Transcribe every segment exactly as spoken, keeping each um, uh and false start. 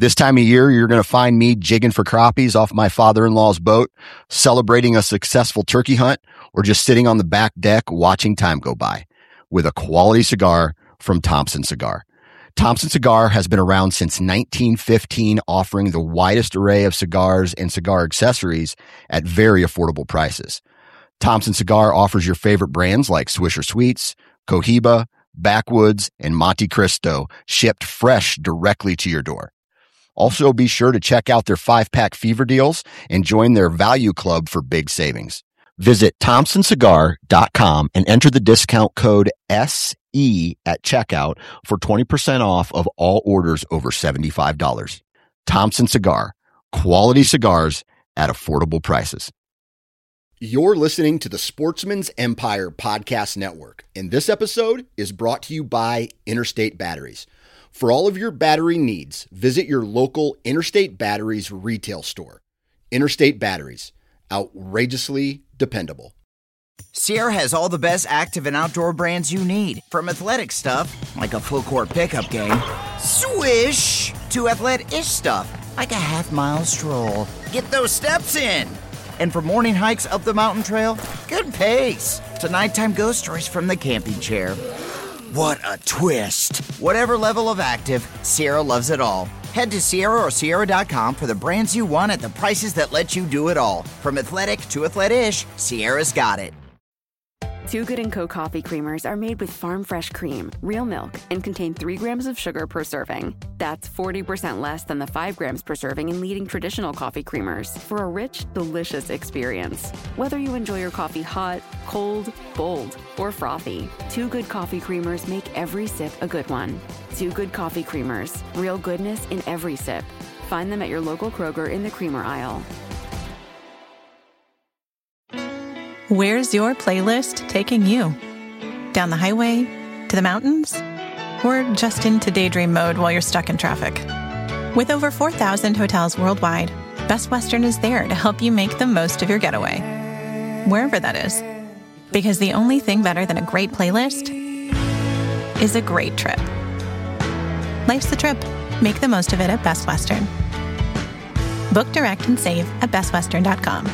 This time of year, you're going to find me jigging for crappies off my father-in-law's boat, celebrating a successful turkey hunt, or just sitting on the back deck watching time go by with a quality cigar from Thompson Cigar. Thompson Cigar has been around since nineteen fifteen, offering the widest array of cigars and cigar accessories at very affordable prices. Thompson Cigar offers your favorite brands like Swisher Sweets, Cohiba, Backwoods, and Monte Cristo, shipped fresh directly to your door. Also, be sure to check out their five-pack fever deals and join their value club for big savings. Visit thompson cigar dot com and enter the discount code S E at checkout for twenty percent off of all orders over seventy-five dollars. Thompson Cigar, quality cigars at affordable prices. You're listening to the Sportsman's Empire Podcast Network, and this episode is brought to you by Interstate Batteries. For all of your battery needs, visit your local Interstate Batteries retail store. Interstate Batteries, outrageously dependable. Sierra has all the best active and outdoor brands you need. From athletic stuff, like a full court pickup game, swish, to athletic-ish stuff, like a half mile stroll. Get those steps in. And for morning hikes up the mountain trail, good pace. To nighttime ghost stories from the camping chair. What a twist. Whatever level of active, Sierra loves it all. Head to Sierra or Sierra dot com for the brands you want at the prices that let you do it all. From athletic to athletic-ish, Sierra's got it. Two Good and Co. coffee creamers are made with farm fresh cream, real milk, and contain three grams of sugar per serving. That's forty percent less than the five grams per serving in leading traditional coffee creamers for a rich, delicious experience. Whether you enjoy your coffee hot, cold, bold, or frothy, Two Good coffee creamers make every sip a good one. Two Good coffee creamers, real goodness in every sip. Find them at your local Kroger in the creamer aisle. Where's your playlist taking you? Down the highway? To the mountains? Or just into daydream mode while you're stuck in traffic? With over four thousand hotels worldwide, Best Western is there to help you make the most of your getaway, wherever that is. Because the only thing better than a great playlist is a great trip. Life's the trip. Make the most of it at Best Western. Book direct and save at best western dot com.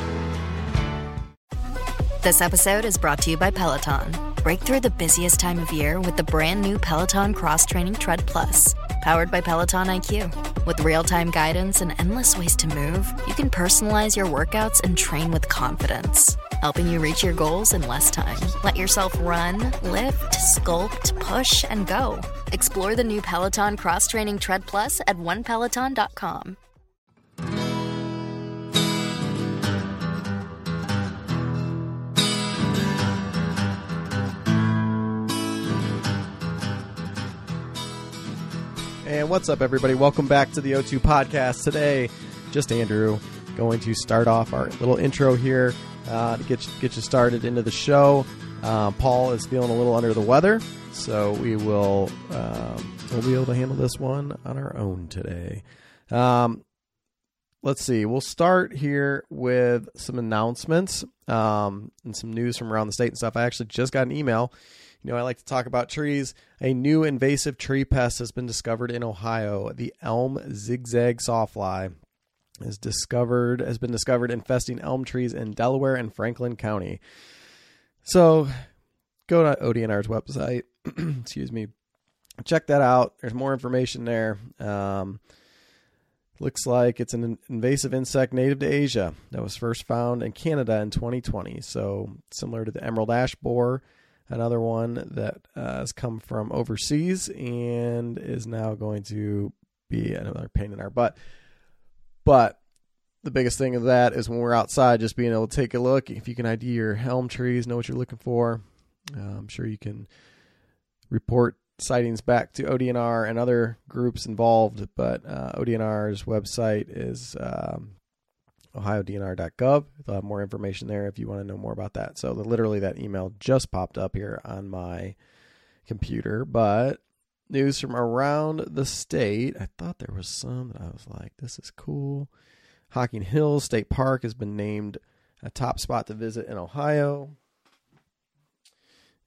This episode is brought to you by Peloton. Break through the busiest time of year with the brand new Peloton Cross Training Tread Plus, powered by Peloton I Q. With real-time guidance and endless ways to move, you can personalize your workouts and train with confidence, helping you reach your goals in less time. Let yourself run, lift, sculpt, push, and go. Explore the new Peloton Cross Training Tread Plus at one peloton dot com. And what's up, everybody? Welcome back to the O two Podcast. Today, just Andrew, going to start off our little intro here uh, to get you, get you started into the show. Uh, Paul is feeling a little under the weather, so we will um, we'll be able to handle this one on our own today. Um, let's see. We'll start here with some announcements um, and some news from around the state and stuff. I actually just got an email. You know, I like to talk about trees. A new invasive tree pest has been discovered in Ohio. The elm zigzag sawfly is discovered has been discovered infesting elm trees in Delaware and Franklin County. So, go to O D N R's website. Excuse me. Check that out. There's more information there. Um, looks like it's an invasive insect native to Asia that was first found in Canada in twenty twenty. So, similar to the emerald ash borer. Another one that uh, has come from overseas and is now going to be another pain in our butt. But the biggest thing of that is when we're outside, just being able to take a look. If you can I D your elm trees, know what you're looking for. Uh, I'm sure you can report sightings back to O D N R and other groups involved. But uh, O D N R's website is um, ohio d n r dot gov. They'll have more information there if you want to know more about that. So the, literally that email just popped up here on my computer. But news from around the state. I thought there was some that I was like, this is cool. Hocking Hills State Park has been named a top spot to visit in Ohio.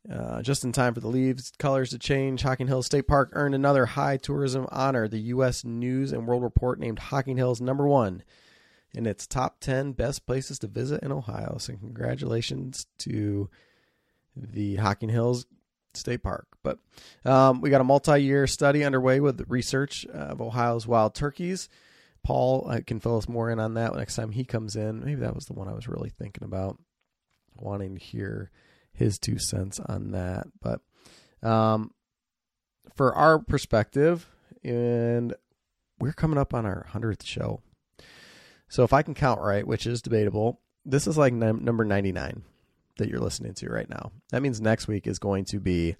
Uh, just in time for the leaves colors to change, Hocking Hills State Park earned another high tourism honor. The U S News and World Report named Hocking Hills number one in its top ten best places to visit in Ohio. So congratulations to the Hocking Hills State Park. But um, we got a multi-year study underway with research of Ohio's wild turkeys. Paul uh, can fill us more in on that next time he comes in. Maybe that was the one I was really thinking about, wanting to hear his two cents on that. But um, for our perspective, and we're coming up on our hundredth show. So if I can count right, which is debatable, this is like num- number ninety-nine that you're listening to right now. That means next week is going to be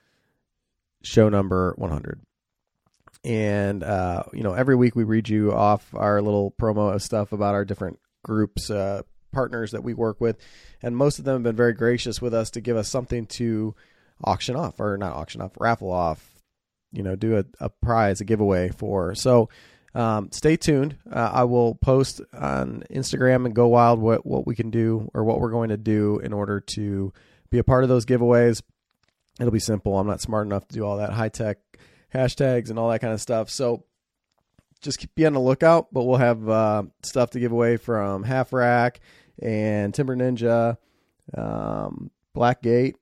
show number one hundred. And, uh, you know, every week we read you off our little promo of stuff about our different groups, uh, partners that we work with, and most of them have been very gracious with us to give us something to auction off, or not auction off, raffle off, you know, do a, a prize, a giveaway for. So um, stay tuned. Uh, I will post on Instagram and Go Wild what, what we can do, or what we're going to do in order to be a part of those giveaways. It'll be simple. I'm not smart enough to do all that high tech hashtags and all that kind of stuff. So just keep, be on the lookout, but we'll have uh, stuff to give away from Half Rack and Timber Ninja, um, Blackgate,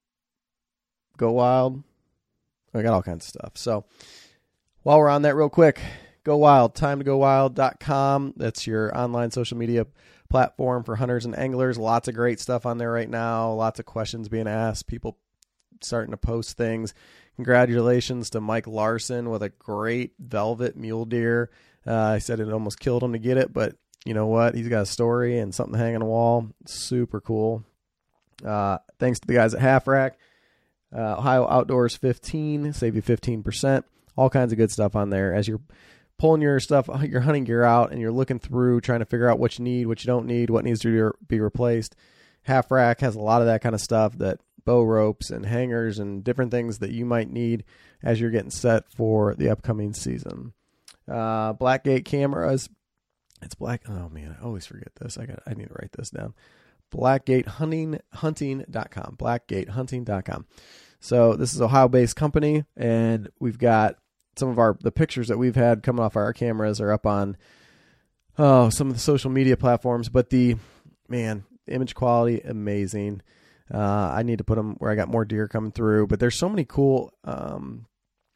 Go Wild. I got all kinds of stuff. So while we're on that, real quick, Go Wild, time to go wild dot com. That's your online social media platform for hunters and anglers. Lots of great stuff on there right now. Lots of questions being asked. People starting to post things. Congratulations to Mike Larson with a great velvet mule deer. Uh, I said it almost killed him to get it, but you know what? He's got a story and something to hang on the wall. Super cool. Uh, thanks to the guys at Half Rack. Uh, Ohio Outdoors fifteen, save you fifteen percent. All kinds of good stuff on there. As you're pulling your stuff, your hunting gear out, and you're looking through, trying to figure out what you need, what you don't need, what needs to be replaced. Half Rack has a lot of that kind of stuff, that bow ropes and hangers and different things that you might need as you're getting set for the upcoming season. Uh, Blackgate cameras. It's black. Oh man, I always forget this. I got. I need to write this down. Blackgate hunting hunting dot com. Blackgate hunting dot com. So this is an Ohio-based company, and we've got some of our the pictures that we've had coming off our cameras are up on oh some of the social media platforms. But the man, image quality amazing. Uh, I need to put them where I got more deer coming through. But there's so many cool um,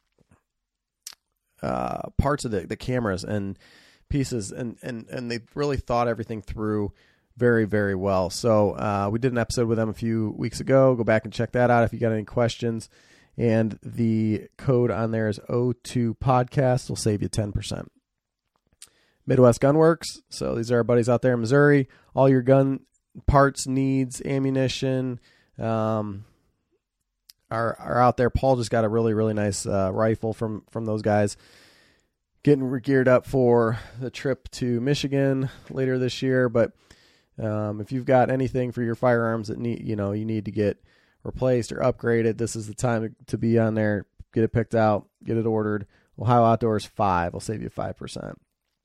uh, parts of the the cameras and pieces, and, and, and they've really thought everything through very, very well. So uh, we did an episode with them a few weeks ago. Go back and check that out if you got any questions. And the code on there is O two podcast. Will save you ten percent. Midwest Gunworks. So these are our buddies out there in Missouri. All your gun parts, needs, ammunition um, are, are out there. Paul just got a really, really nice uh, rifle from, from those guys. Getting geared up for the trip to Michigan later this year. But um, if you've got anything for your firearms that need, you know, you need to get replaced or upgraded, this is the time to, to be on there. Get it picked out, get it ordered. Ohio Outdoors five will save you five percent.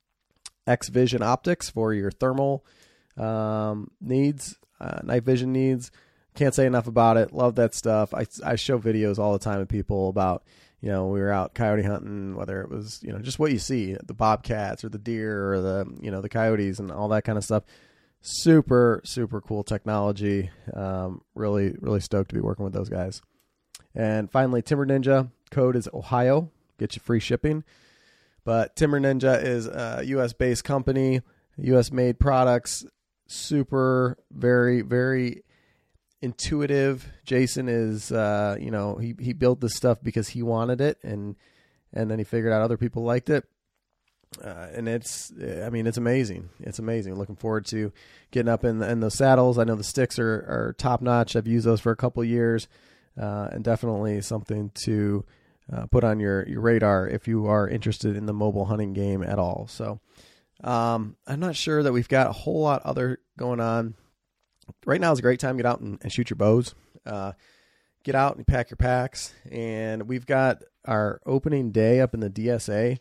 X Vision Optics for your thermal um, needs, uh, night vision needs. Can't say enough about it. Love that stuff. I, I show videos all the time of people about, you know, we were out coyote hunting, whether it was, you know, just what you see, the bobcats or the deer or the, you know, the coyotes and all that kind of stuff. Super, super cool technology. Um, really, really stoked to be working with those guys. And finally, Timber Ninja. Code is Ohio. Get you free shipping. But Timber Ninja is a U S-based company, U S-made products. Super, very, very intuitive. Jason is, uh, you know, he, he built this stuff because he wanted it, and and then he figured out other people liked it. Uh, and it's, I mean, it's amazing. It's amazing. Looking forward to getting up in, the, in those saddles. I know the sticks are, are top notch. I've used those for a couple of years, uh, and definitely something to uh, put on your, your radar if you are interested in the mobile hunting game at all. So um, I'm not sure that we've got a whole lot other going on. Right now is a great time to get out and, and shoot your bows. Uh, get out and pack your packs. And we've got our opening day up in the D S A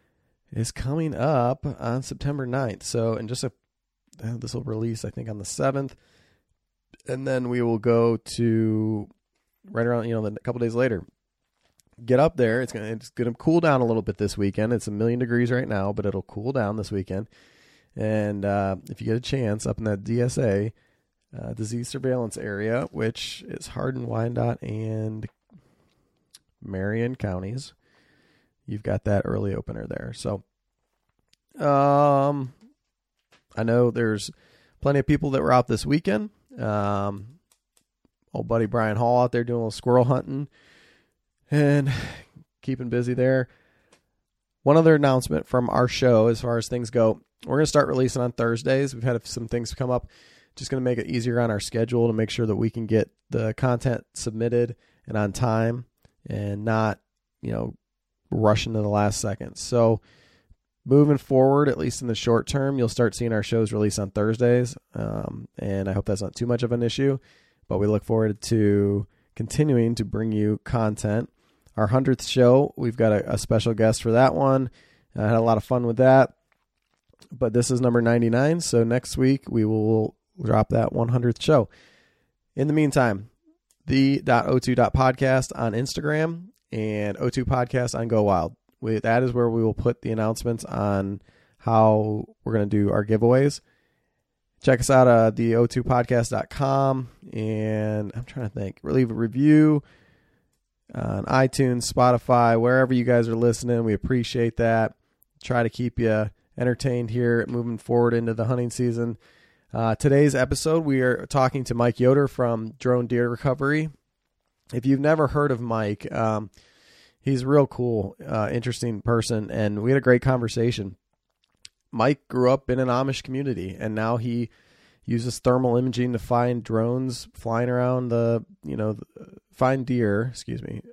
is coming up on September ninth. So, and just a, this will release, I think, on the seventh. And then we will go to right around, you know, a couple days later. Get up there. It's gonna it's gonna cool down a little bit this weekend. It's a million degrees right now, but it'll cool down this weekend. And uh, if you get a chance up in that D S A uh, disease surveillance area, which is Hardin, Wyandotte, and Marion counties, you've got that early opener there. So, um, I know there's plenty of people that were out this weekend. Um, old buddy Brian Hall out there doing a little squirrel hunting and keeping busy there. One other announcement from our show as far as things go. We're going to start releasing on Thursdays. We've had some things come up. Just going to make it easier on our schedule to make sure that we can get the content submitted and on time and not, you know, rushing to the last second. So moving forward, at least in the short term, you'll start seeing our shows release on Thursdays. Um, and I hope that's not too much of an issue, but we look forward to continuing to bring you content. Our hundredth show, we've got a, a special guest for that one. I had a lot of fun with that. But this is number ninety-nine, so next week we will drop that one hundredth show. In the meantime, the o two podcast on Instagram and O two Podcast on Go Wild. We, that is where we will put the announcements on how we're going to do our giveaways. Check us out at the o two podcast dot com, and I'm trying to think. Leave a review on iTunes, Spotify, wherever you guys are listening. We appreciate that. Try to keep you entertained here moving forward into the hunting season. Uh, today's episode, we are talking to Mike Yoder from Drone Deer Recovery. If you've never heard of Mike, um, he's a real cool, uh, interesting person, and we had a great conversation. Mike grew up in an Amish community, and now he uses thermal imaging to find drones flying around the, you know, find deer, excuse me,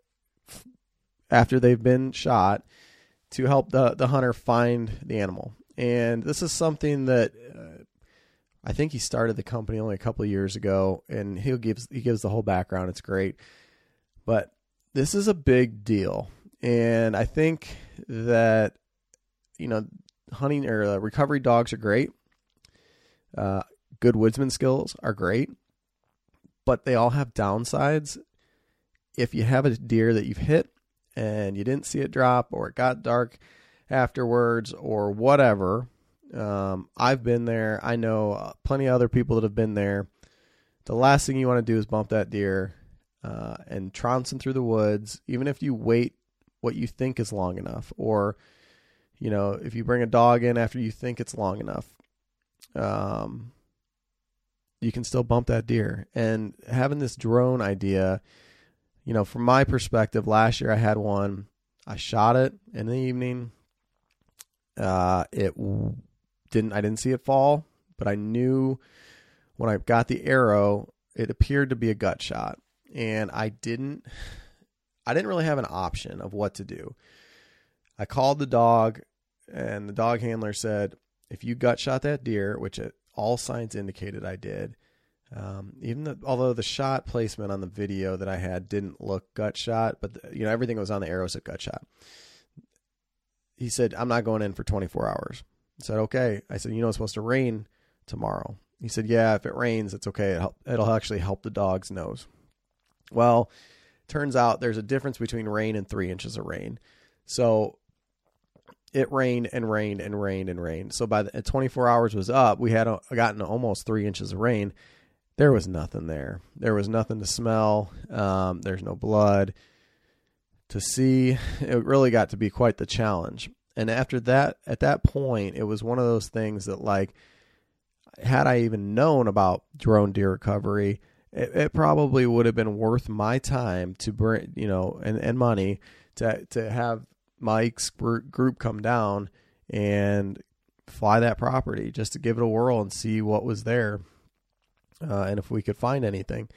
after they've been shot to help the, the hunter find the animal. And this is something that uh, I think he started the company only a couple of years ago, and he gives he gives the whole background. It's great. But this is a big deal. And I think that, you know, hunting or uh, recovery dogs are great. Uh, good woodsman skills are great, but they all have downsides. If you have a deer that you've hit and you didn't see it drop, or it got dark afterwards, or whatever, um, I've been there. I know plenty of other people that have been there. The last thing you want to do is bump that deer uh, and trouncing through the woods, even if you wait what you think is long enough, or, you know, if you bring a dog in after you think it's long enough, um, you can still bump that deer. And having this drone idea, you know, from my perspective, last year I had one. I shot it in the evening. Uh, it didn't. I didn't see it fall, but I knew when I got the arrow, it appeared to be a gut shot, and I didn't. I didn't really have an option of what to do. I called the dog, and the dog handler said, "If you gut shot that deer," which it, all signs indicated I did. Um, even the, although the shot placement on the video that I had didn't look gut shot, but the, you know, everything was on the arrow said gut shot. He said, "I'm not going in for twenty-four hours. I said, "Okay." I said, "You know, it's supposed to rain tomorrow." He said, "Yeah, if it rains, it's okay. It'll, it'll actually help the dog's nose." Well, turns out there's a difference between rain and three inches of rain. So it rained and rained and rained and rained. So by the twenty-four hours was up, we had a, gotten almost three inches of rain. There was nothing there. There was nothing to smell. Um, there's no blood to see. It really got to be quite the challenge. And after that, at that point, it was one of those things that, like, had I even known about drone deer recovery, it, it probably would have been worth my time to bring, you know, and, and money to, to have Mike's group come down and fly that property just to give it a whirl and see what was there. Uh, and if we could find anything.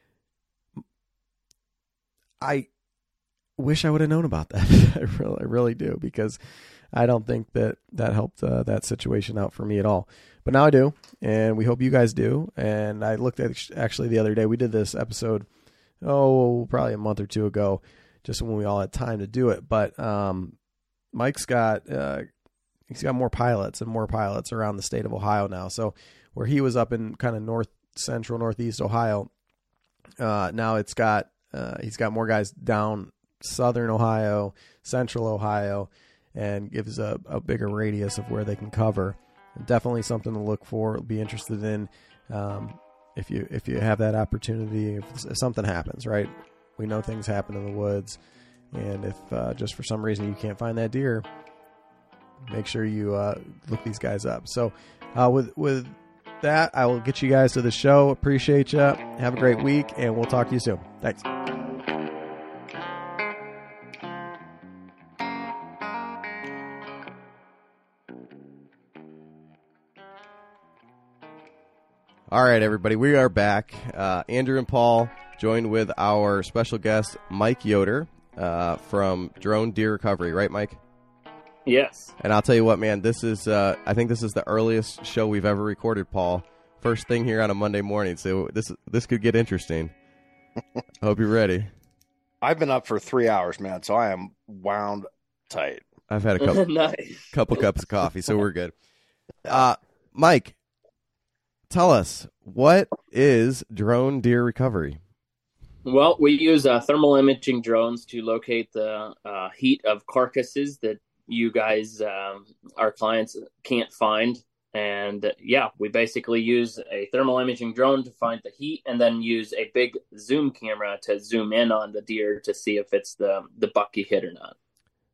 I wish I would have known about that. I really, I really do, because I don't think that that helped uh, that situation out for me at all. But now I do, and we hope you guys do. And I looked at, actually the other day, we did this episode, oh, probably a month or two ago, just when we all had time to do it. But um, Mike's got uh, he's got more pilots and more pilots around the state of Ohio now. So where he was up in kind of north central, northeast Ohio, uh, now it's got uh, he's got more guys down southern Ohio, central Ohio, and gives a, a bigger radius of where they can cover. Definitely something to look for, be interested in. Um, if you if you have that opportunity, if, if something happens, right? We know things happen in the woods, and if uh, just for some reason you can't find that deer, make sure you uh, look these guys up. So uh, with with that, I will get you guys to the show. Appreciate you. Have a great week, and we'll talk to you soon. Thanks. All right, everybody, we are back. Uh, Andrew and Paul joined with our special guest, Mike Yoder, uh, from Drone Deer Recovery. Right, Mike? Yes. And I'll tell you what, man, this is, uh, I think this is the earliest show we've ever recorded, Paul. First thing here on a Monday morning, so this this could get interesting. I hope you're ready. I've been up for three hours, man, so I am wound tight. I've had a couple, nice. couple cups of coffee, so we're good. Uh, Mike, tell us, what is Drone Deer Recovery? Well, we use uh, thermal imaging drones to locate the uh, heat of carcasses that you guys, um, our clients, can't find. And uh, yeah, we basically use a thermal imaging drone to find the heat, and then use a big zoom camera to zoom in on the deer to see if it's the the buck you hit or not.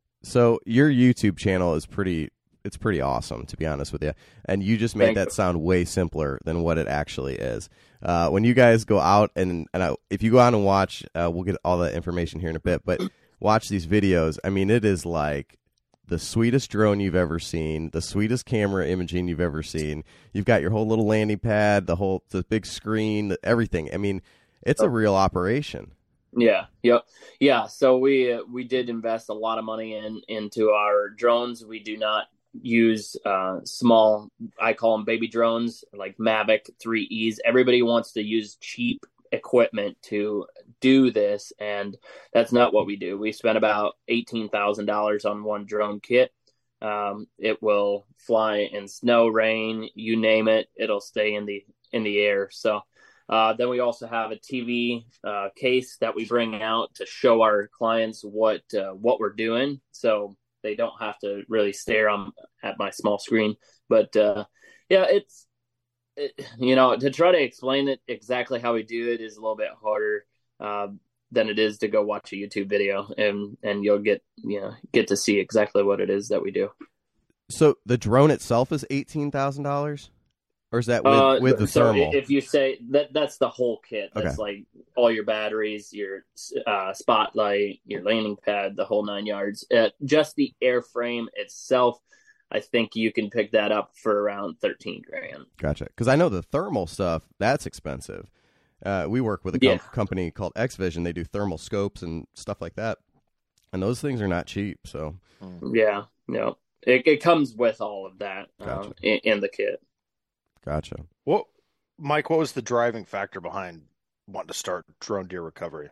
So your YouTube channel is pretty, it's pretty awesome, to be honest with you. And you just made Thank that you. sound way simpler than what it actually is. Uh, when you guys go out, and, and I, if you go out and watch, uh, we'll get all the information here in a bit, but watch these videos. I mean, it is like the sweetest drone you've ever seen, the sweetest camera imaging you've ever seen. You've got your whole little landing pad, the whole, the big screen, everything. I mean, it's a real operation. Yeah. Yep. Yeah. So we uh, we did invest a lot of money in into our drones. We do not use uh, small, I call them baby drones, like Mavic three E's. Everybody wants to use cheap equipment to do this, and that's not what we do. We spent about eighteen thousand dollars on one drone kit. Um, it will fly in snow, rain, you name it. It'll stay in the in the air. So uh, then we also have a T V uh, case that we bring out to show our clients what uh, what we're doing, so they don't have to really stare on at my small screen. But uh, yeah, it's it, you know, to try to explain it exactly how we do it is a little bit harder uh, than it is to go watch a YouTube video, and and you'll get you know get to see exactly what it is that we do. So the drone itself is eighteen thousand dollars, or is that with, uh, with the so thermal? If you say that, that's the whole kit. That's Okay. like all your batteries, your uh, spotlight, your landing pad, the whole nine yards. Uh, just the airframe itself, I think you can pick that up for around thirteen grand. Gotcha. Because I know the thermal stuff, that's expensive. Uh, we work with a com- Yeah. company called X Vision. They do thermal scopes and stuff like that, and those things are not cheap. So Yeah, no, it, it comes with all of that uh, Gotcha. in, in the kit. gotcha. What, Mike? What was the driving factor behind wanting to start Drone Deer Recovery?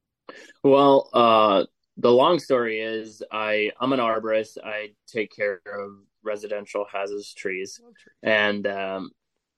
Well, uh, the long story is I, I'm an arborist. I take care of residential hazardous trees. And um,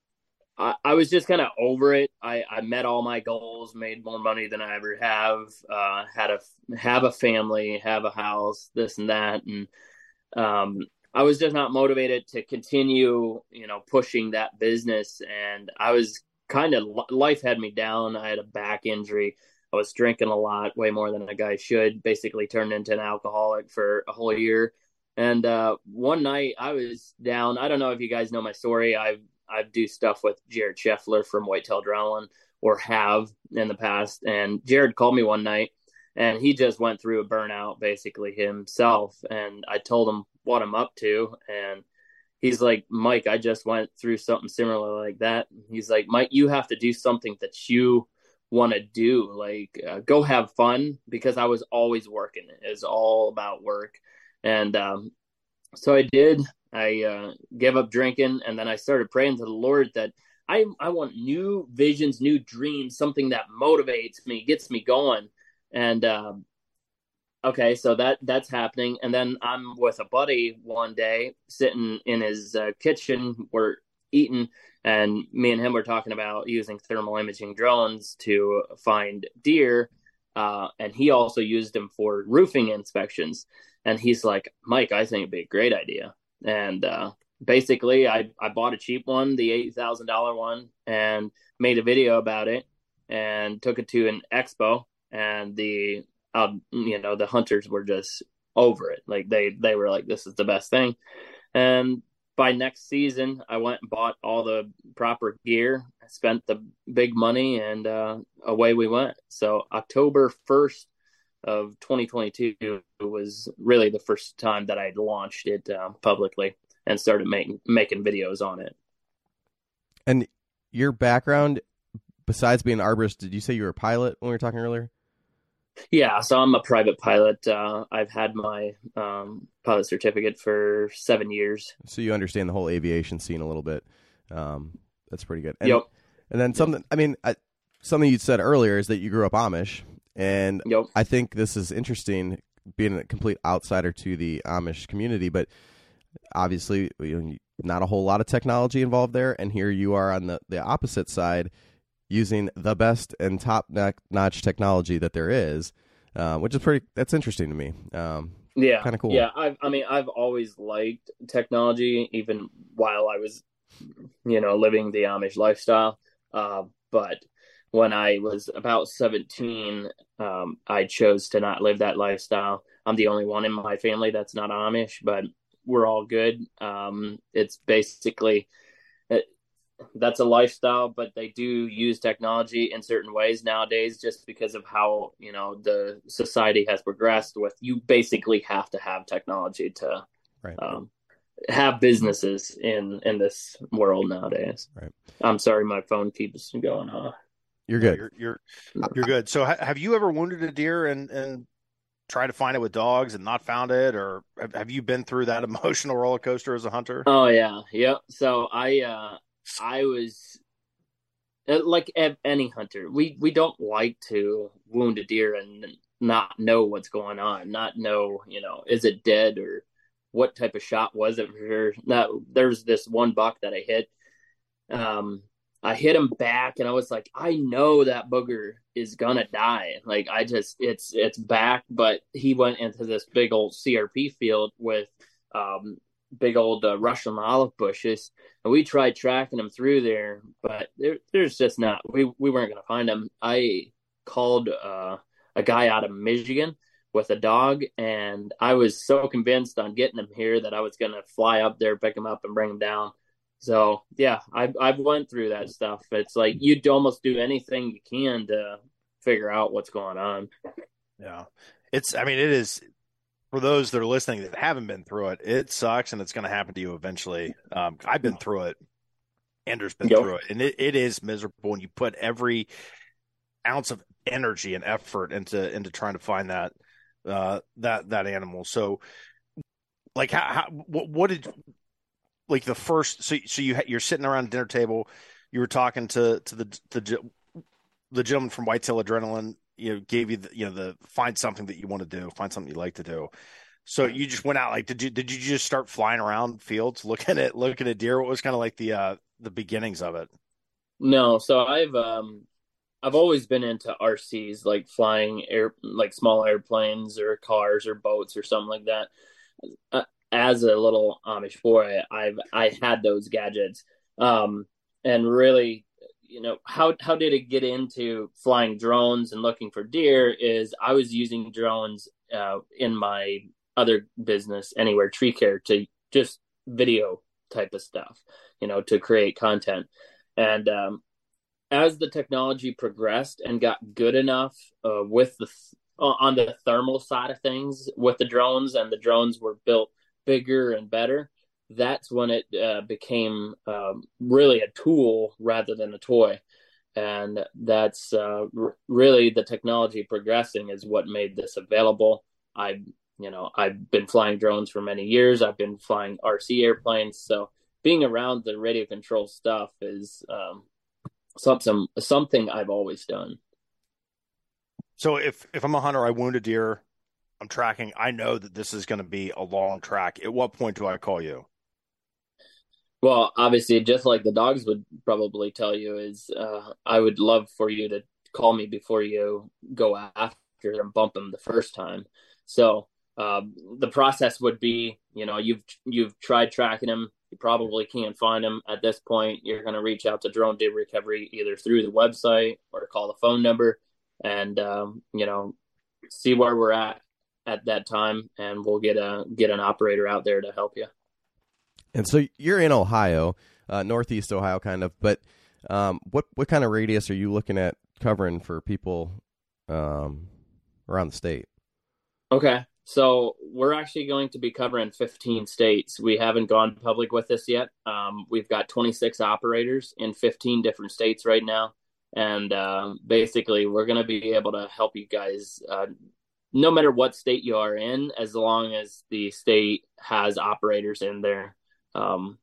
I, I was just kind of over it. I, I met all my goals, made more money than I ever have, uh, had a, have a family, have a house, this and that. And um, I was just not motivated to continue, you know, pushing that business. And I was kind of, life had me down. I had a back injury. I was drinking a lot, way more than a guy should, basically turned into an alcoholic for a whole year. And uh, one night I was down. I don't know if you guys know my story. I I do stuff with Jared Scheffler from Whitetail Adrenaline, or have in the past. And Jared called me one night, and he just went through a burnout basically himself. And I told him what I'm up to. And he's like, Mike, I just went through something similar like that. He's like, Mike, you have to do something that you want to do, like uh, go have fun, because I was always working. It was all about work. And um, so I did. I uh, gave up drinking, and then I started praying to the Lord that I, I want new visions, new dreams, something that motivates me, gets me going. And um, okay, so that that's happening. And then I'm with a buddy one day, sitting in his uh, kitchen, we're eating, and me and him were talking about using thermal imaging drones to find deer. uh, and he also used them for roofing inspections. And he's like, Mike, I think it'd be a great idea. And uh, basically, I, I bought a cheap one, the eight thousand dollars one, and made a video about it and took it to an expo. And the, uh, you know, the hunters were just over it. Like they, they were like, this is the best thing. And by next season, I went and bought all the proper gear, spent the big money, and uh, away we went. So October first of twenty twenty-two was really the first time that I launched it uh, publicly and started making making videos on it. And your background, besides being an arborist, did you say you were a pilot when we were talking earlier? Yeah, so I'm a private pilot. Uh, I've had my um, pilot certificate for seven years. So you understand the whole aviation scene a little bit. Um, that's pretty good. And, yep. And then something, I mean, I, something you said earlier is that you grew up Amish. And yep. I think this is interesting, being a complete outsider to the Amish community. But obviously, you know, not a whole lot of technology involved there. And here you are on the, the opposite side, using the best and top-notch technology that there is, uh, which is pretty, that's interesting to me. Um, yeah. Kind of cool. Yeah. I've, I mean, I've always liked technology, even while I was, you know, living the Amish lifestyle. Uh, but when I was about seventeen, um, I chose to not live that lifestyle. I'm the only one in my family that's not Amish, but we're all good. Um, it's basically... It, that's a lifestyle, but they do use technology in certain ways nowadays just because of how, you know, the society has progressed with you basically have to have technology to right. um, have businesses in, in this world nowadays. Right. I'm sorry, my phone keeps going off. You're good. No, you're, you're, you're good. So ha- have you ever wounded a deer and, and tried to find it with dogs and not found it? Or have, have you been through that emotional roller coaster as a hunter? Oh yeah. Yep. So I, uh, I was like any hunter. We we don't like to wound a deer and not know what's going on, not know, you know, is it dead or what type of shot was it for sure. Now, there's this one buck that I hit. Um, I hit him back, and I was like, I know that booger is gonna die. Like I just, it's it's back, but he went into this big old C R P field with um. big old uh, Russian olive bushes, and we tried tracking them through there, but there, there's just not, we, we weren't going to find them. I called uh, a guy out of Michigan with a dog, and I was so convinced on getting him here that I was going to fly up there, pick him up, and bring him down. So yeah, I've, I've went through that stuff. It's like you'd almost do anything you can to figure out what's going on. Yeah. It's, I mean, it is, for those that are listening that haven't been through it, it sucks, and it's going to happen to you eventually. Um, I've been through it. Andrew's been Yep. through it, and it, it is miserable. And you put every ounce of energy and effort into into trying to find that uh, that that animal. So, like, how, how what, what did like the first? So, so you you're sitting around a dinner table, you were talking to to the the the gentleman from Whitetail Adrenaline. You know, gave you the, you know, the find something that you want to do, find something you like to do. So you just went out, like, did you, did you just start flying around fields, looking at, looking at deer? What was kind of like the, uh, the beginnings of it? No. So I've, um, I've always been into R Cs, like flying air, like small airplanes or cars or boats or something like that. Uh, as a little Amish boy, I've, I had those gadgets. Um, and really, you know, how how did it get into flying drones and looking for deer is I was using drones uh, in my other business, Anywhere Tree Care, to just video type of stuff, you know, to create content. And um, as the technology progressed and got good enough uh, with the on the thermal side of things with the drones, and the drones were built bigger and better, that's when it uh, became um, really a tool rather than a toy. And that's uh, r- really the technology progressing is what made this available. I, you know, I've been flying drones for many years. I've been flying R C airplanes. So being around the radio control stuff is um, something, something I've always done. So if, if I'm a hunter, I wound a deer, I'm tracking, I know that this is going to be a long track. At what point do I call you? Well, obviously, just like the dogs would probably tell you, is uh, I would love for you to call me before you go after after and bump them the first time. So uh, the process would be, you know, you've you've tried tracking them. You probably can't find them at this point. You're going to reach out to Drone Deer Recovery either through the website or call the phone number, and um, you know, see where we're at at that time, and we'll get a get an operator out there to help you. And so you're in Ohio, uh, Northeast Ohio, kind of. But um, what what kind of radius are you looking at covering for people um, around the state? Okay. So we're actually going to be covering fifteen states. We haven't gone public with this yet. Um, we've got twenty-six operators in fifteen different states right now. And uh, basically, we're going to be able to help you guys uh, no matter what state you are in, as long as the state has operators in there. Um,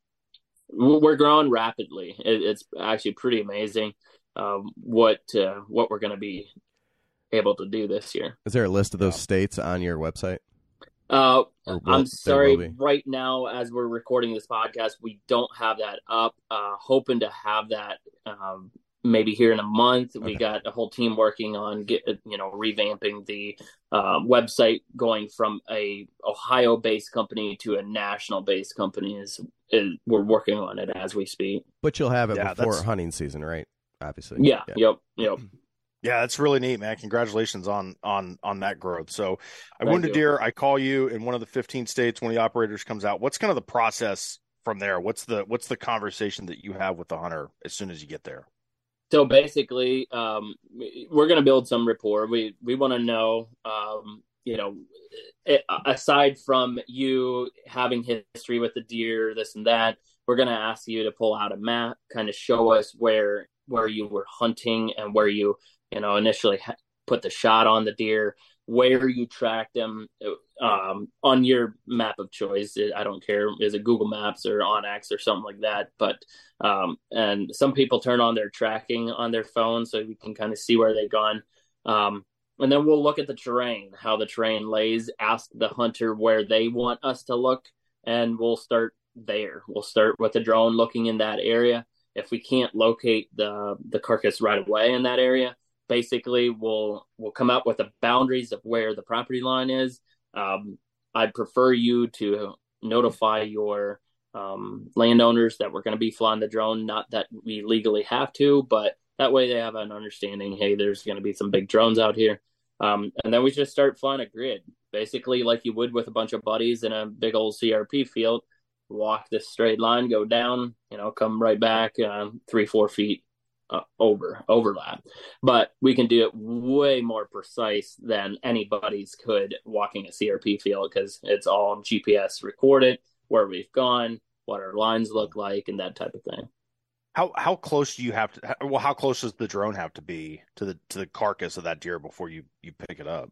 we're growing rapidly. It, it's actually pretty amazing um, what uh, what we're going to be able to do this year. Is there a list of those states on your website? Uh, will, I'm sorry, right now, as we're recording this podcast, we don't have that up. Uh, hoping to have that um, maybe here in a month. Okay. We got a whole team working on get, you know, revamping the uh, website, going from a Ohio-based company to a national-based company. Is, is we're working on it as we speak. But you'll have it yeah, before hunting season, right? Obviously. Yeah. yeah. Yep. Yep. Yeah, that's really neat, man. Congratulations on on on that growth. So I Thank wound a you. deer. I call you in one of the fifteen states. One of the operators comes out. What's kind of the process from there? What's the what's the conversation that you have with the hunter as soon as you get there? So basically, um, we're going to build some rapport. We we want to know, um, you know, it, aside from you having history with the deer, this and that, we're going to ask you to pull out a map, kind of show us where where you were hunting and where you, you know, initially ha- put the shot on the deer, where you tracked them um, on your map of choice. I don't care. Is it Google Maps or OnX or something like that? But, um, and some people turn on their tracking on their phone so we can kind of see where they've gone. Um, and then we'll look at the terrain, how the terrain lays, ask the hunter where they want us to look, and we'll start there. We'll start with the drone looking in that area. If we can't locate the the carcass right away in that area, basically we'll we'll come up with the boundaries of where the property line is. Um, I'd prefer you to notify your um, landowners that we're going to be flying the drone. Not that we legally have to, but that way they have an understanding. Hey, there's going to be some big drones out here, um, and then we just start flying a grid, basically like you would with a bunch of buddies in a big old C R P field. Walk this straight line, go down, you know, come right back um, three, four feet uh, over, overlap. But we can do it way more precise than anybody's could walking a C R P field, because it's all G P S recorded, where we've gone, what our lines look like, and that type of thing. How how close do you have to? Well, how close does the drone have to be to the to the carcass of that deer before you, you pick it up?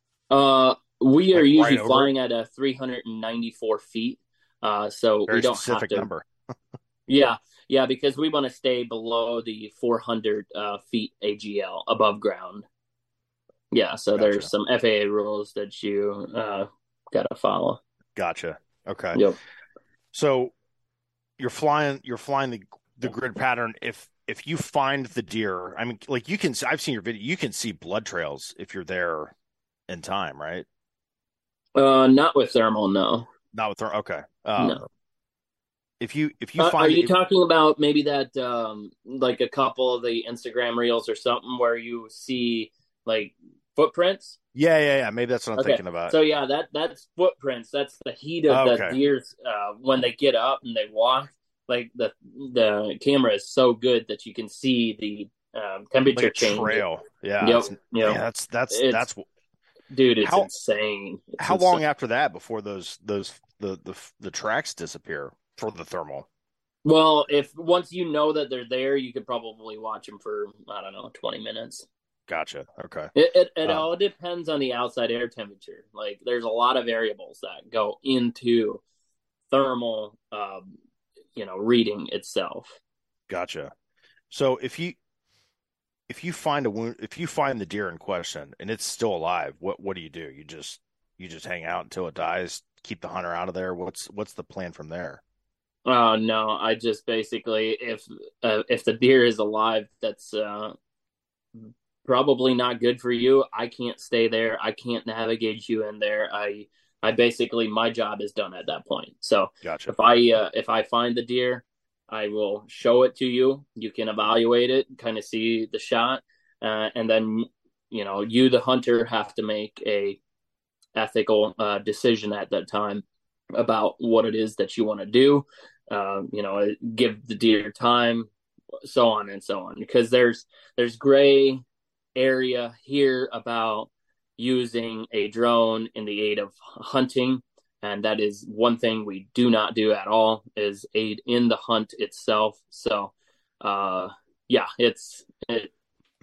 Uh, we are like usually right flying at a three hundred ninety-four feet. Uh, so Very we don't specific have to. Number. yeah, yeah, because we want to stay below the four hundred uh, feet A G L above ground. Yeah, so Gotcha. there's some F A A rules that you uh, gotta follow. Gotcha. Okay. Yep. So you're flying. You're flying the the grid pattern. If if you find the deer, I mean, like you can. I've seen your video. You can see blood trails if you're there in time, right? Uh, not with thermal, no. Not with thermal. Okay. Um, no. If you if you Uh, find are you if, talking about maybe that um, like a couple of the Instagram reels or something where you see like footprints? Yeah, yeah, yeah. Maybe that's what I'm Okay. thinking about. So yeah, that that's footprints. That's the heat of Okay. the deers uh, when they get up and they walk. Like the the camera is so good that you can see the um, temperature like a change. trail. Yeah. Yep. That's, Yep. yeah, that's that's It's- that's Dude, it's How- insane. It's how insane. long after that before those those the the the tracks disappear for the thermal? Well, if once you know that they're there, you could probably watch them for I don't know twenty minutes. Gotcha. Okay. It it, it Um, all depends on the outside air temperature. Like there's a lot of variables that go into thermal, um, you know, reading itself. Gotcha. So if you if you find a wound, if you find the deer in question and it's still alive, what what do you do? You just you just hang out until it dies, keep the hunter out of there. What's what's the plan from there? Oh no, I just basically if uh, if the deer is alive, that's uh, probably not good for you. I can't stay there. I can't navigate you in there. I I basically, my job is done at that point. So Gotcha. if I uh, if I find the deer, I will show it to you. You can evaluate it, kind of see the shot, uh, and then you know you, the hunter, have to make a ethical uh, decision at that time about what it is that you want to do. Uh, you know, give the deer time, so on and so on, because there's there's gray area here about using a drone in the aid of hunting, and that is one thing we do not do at all, is aid in the hunt itself. So uh yeah, it's it,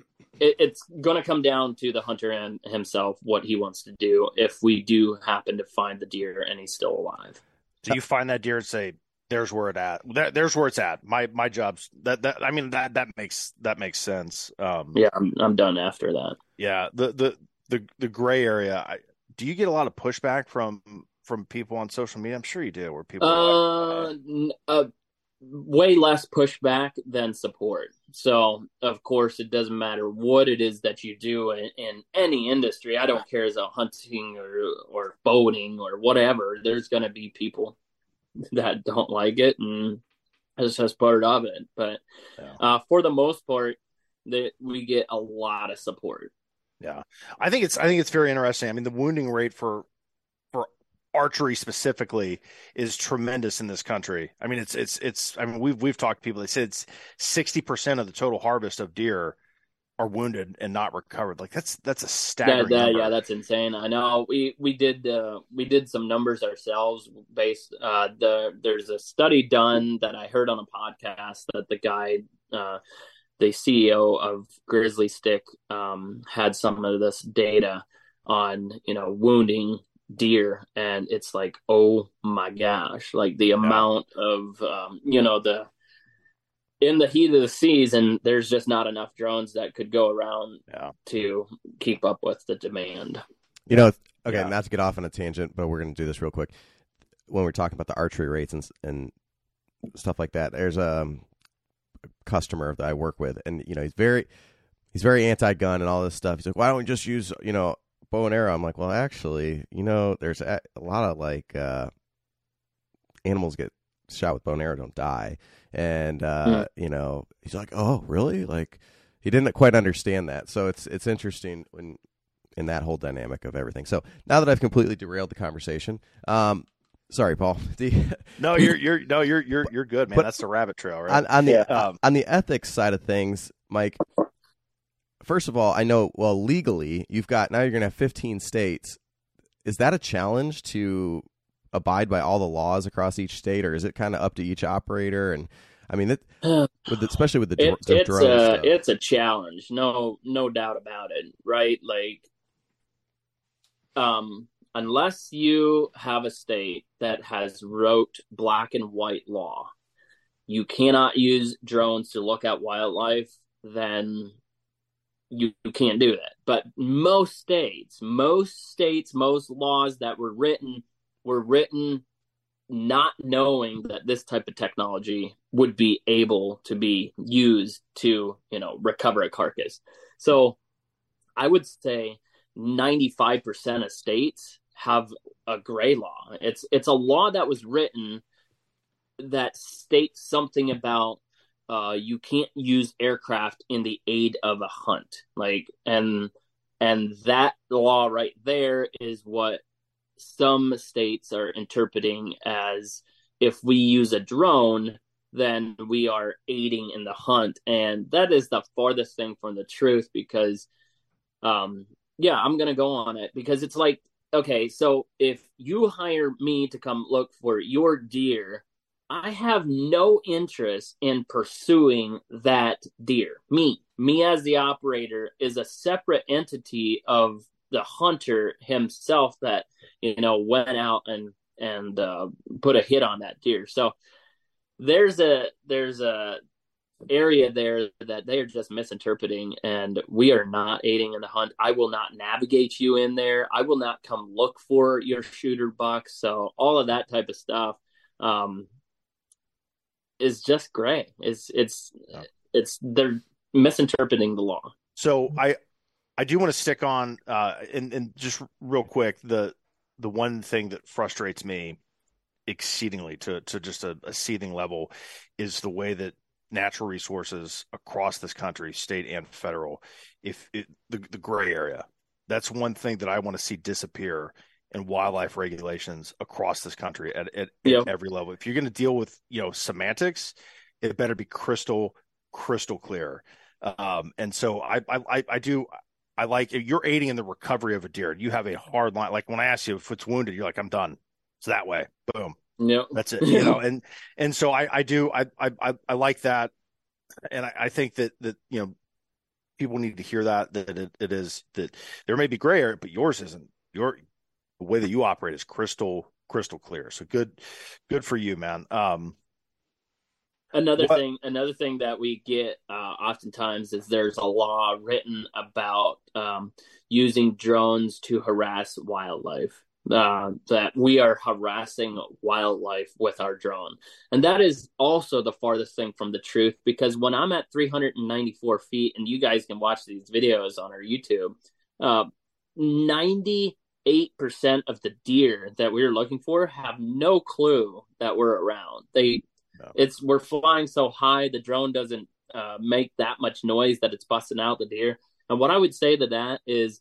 it it's going to come down to the hunter and himself, what he wants to do, if we do happen to find the deer and he's still alive. Do you find that deer and say, there's where it at. That, there's where it's at. My my job's that that I mean that that makes that makes sense. Um, yeah, I'm I'm done after that. Yeah, the the the the gray area. I, do you get a lot of pushback from from people on social media? I'm sure you do. Where people uh, like, hey. uh way less pushback than support. So of course it doesn't matter what it is that you do in, in any industry. I don't care as a hunting or or boating or whatever. There's going to be people that don't like it, and it's just part of it. But yeah. uh, for the most part, that we get a lot of support. Yeah, I think it's I think it's very interesting. I mean, the wounding rate for for archery specifically is tremendous in this country. I mean, it's it's it's. I mean, we've we've talked to people. They said it's sixty percent of the total harvest of deer are wounded and not recovered. Like that's that's a staggering that, that, number. Yeah, that's insane. I know we we did uh, we did some numbers ourselves based. Uh, the there's a study done that I heard on a podcast that the guy, uh, the C E O of Grizzly Stick, um, had some of this data on you know wounding deer, and it's like, oh my gosh, like the amount yeah. of um, you know the. in the heat of the season, there's just not enough drones that could go around yeah. to keep up with the demand. You know, okay, yeah. not to get off on a tangent, but we're going to do this real quick. When we're talking about the archery rates and and stuff like that, there's a customer that I work with, and you know, he's very he's very anti-gun and all this stuff. He's like, why don't we just use you know bow and arrow? I'm like, well, actually, you know, there's a, a lot of like uh, animals get shot with bow and arrow don't die. And, uh, mm. you know, he's like, oh, really? Like, he didn't quite understand that. So it's it's interesting when in that whole dynamic of everything. So now that I've completely derailed the conversation, um, sorry, Paul. no, you're you're no, you're you're you're good, man. But that's the rabbit trail, right? On, on the yeah. um, on the ethics side of things, Mike. First of all, I know well legally you've got now you're going to have fifteen states. Is that a challenge to abide by all the laws across each state, or is it kind of up to each operator? And I mean, it, with the, especially with the, it, the it's drone a stuff. it's a challenge, no no doubt about it, right? Like, um, unless you have a state that has wrote black and white law, you cannot use drones to look at wildlife. Then you, you can't do that. But most states, most states, most laws that were written. were written not knowing that this type of technology would be able to be used to, you know, recover a carcass. So I would say ninety-five percent of states have a gray law. It's it's a law that was written that states something about uh, you can't use aircraft in the aid of a hunt. Like, and and that law right there is what some states are interpreting as, if we use a drone, then we are aiding in the hunt. And that is the farthest thing from the truth, because, um, yeah, I'm going to go on it, because it's like, okay, so if you hire me to come look for your deer, I have no interest in pursuing that deer. Me, me as the operator is a separate entity of the hunter himself that, you know, went out and, and uh, put a hit on that deer. So there's a, there's a area there that they are just misinterpreting, and we are not aiding in the hunt. I will not navigate you in there. I will not come look for your shooter buck. So all of that type of stuff, um, is just gray. It's, it's, yeah. it's, they're misinterpreting the law. So I, I do want to stick on, uh, and, and just real quick, the the one thing that frustrates me exceedingly to to just a, a seething level is the way that natural resources across this country, state and federal, if it, the the gray area, that's one thing that I want to see disappear in wildlife regulations across this country at, at, Yep. at every level. If you're going to deal with, you know, semantics, it better be crystal crystal clear. Um, and so I, I I do. I like you're aiding in the recovery of a deer. You have a hard line. Like when I ask you if it's wounded, you're like, I'm done. It's that way. Boom. Yep. That's it. You know, and and so I, I do I, I I like that, and I, I think that that you know people need to hear that that it, it is that there may be gray area, but yours isn't. Your the way that you operate is crystal crystal clear. So good good for you, man. Um, Another What- thing, another thing that we get uh, oftentimes is there's a law written about um, using drones to harass wildlife. Uh, that we are harassing wildlife with our drone, and that is also the farthest thing from the truth. Because when I'm at three hundred ninety-four feet, and you guys can watch these videos on our YouTube, uh, ninety-eight percent of the deer that we were looking for have no clue that we're around. They No. It's we're flying so high, the drone doesn't uh, make that much noise that it's busting out the deer. And what I would say to that is,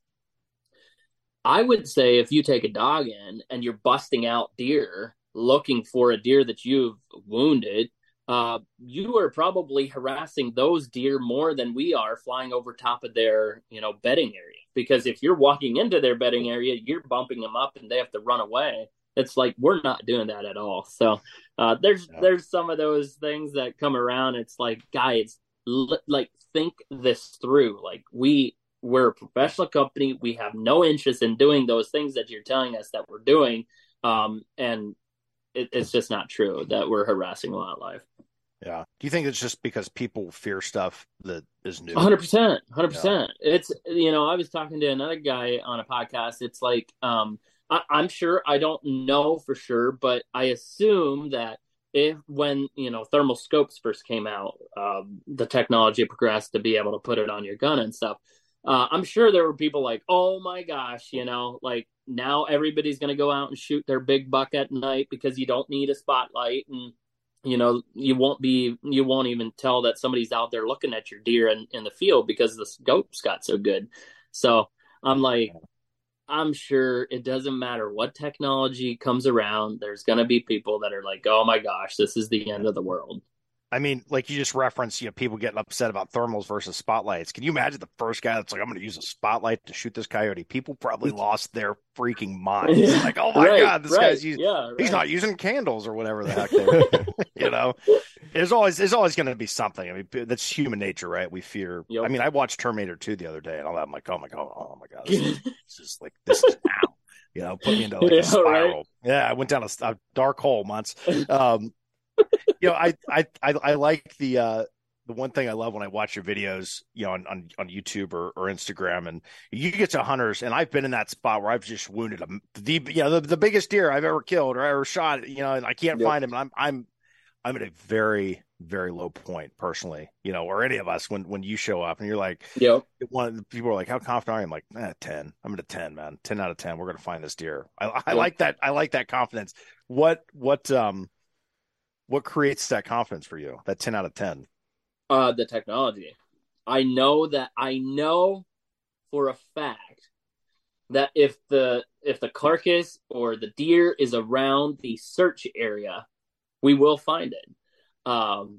I would say if you take a dog in and you're busting out deer, looking for a deer that you've wounded, uh, you are probably harassing those deer more than we are flying over top of their, you know, bedding area. Because if you're walking into their bedding area, you're bumping them up and they have to run away. It's like we're not doing that at all. So uh, there's Yeah. there's some of those things that come around. It's like, guys, l- like think this through. Like we we're a professional company. We have no interest in doing those things that you're telling us that we're doing, um, and it, it's just not true that we're harassing wildlife. Yeah. Do you think it's just because people fear stuff that is new? one hundred percent. one hundred percent. It's, you know, I was talking to another guy on a podcast. It's like, um, I, I'm sure, I don't know for sure, but I assume that if when, you know, thermal scopes first came out, um, the technology progressed to be able to put it on your gun and stuff. Uh, I'm sure there were people like, oh my gosh, you know, like now everybody's going to go out and shoot their big buck at night because you don't need a spotlight, and you know, you won't be, you won't even tell that somebody's out there looking at your deer in, in the field because the scopes got so good. So I'm like, I'm sure it doesn't matter what technology comes around. There's going to be people that are like, oh my gosh, this is the end of the world. I mean, like you just referenced, you know, people getting upset about thermals versus spotlights. Can you imagine the first guy that's like, I'm going to use a spotlight to shoot this coyote? People probably lost their freaking minds. Yeah. Like, oh my Right, God, this right. guy's using, Yeah, he's right. not using candles or whatever the heck they were. You know, there's always, there's always going to be something. I mean, that's human nature, right? We fear. Yep. I mean, I watched Terminator two the other day and all that. I'm like, oh my God, oh my God. This is, this is like, this is now, you know, put me into like Yeah, a spiral. right. Yeah. I went down a, a dark hole once. Um, you know, I, I, I, I like the, uh, the one thing I love when I watch your videos, you know, on, on, on YouTube or, or Instagram, and you get to hunters, and I've been in that spot where I've just wounded a, the, you know, the, the biggest deer I've ever killed or ever shot, you know, and I can't Yep. find him. And I'm, I'm, I'm at a very, very low point personally, you know, or any of us when, when you show up and you're like, Yep. one people are like, how confident are you? I'm like, eh, ten. I'm at a ten, man. ten out of ten. We're going to find this deer. I, I Yep. like that. I like that confidence. What, what, um, what creates that confidence for you? That ten out of ten. Uh, the technology. I know that I know for a fact that if the if the carcass or the deer is around the search area, we will find it. Um,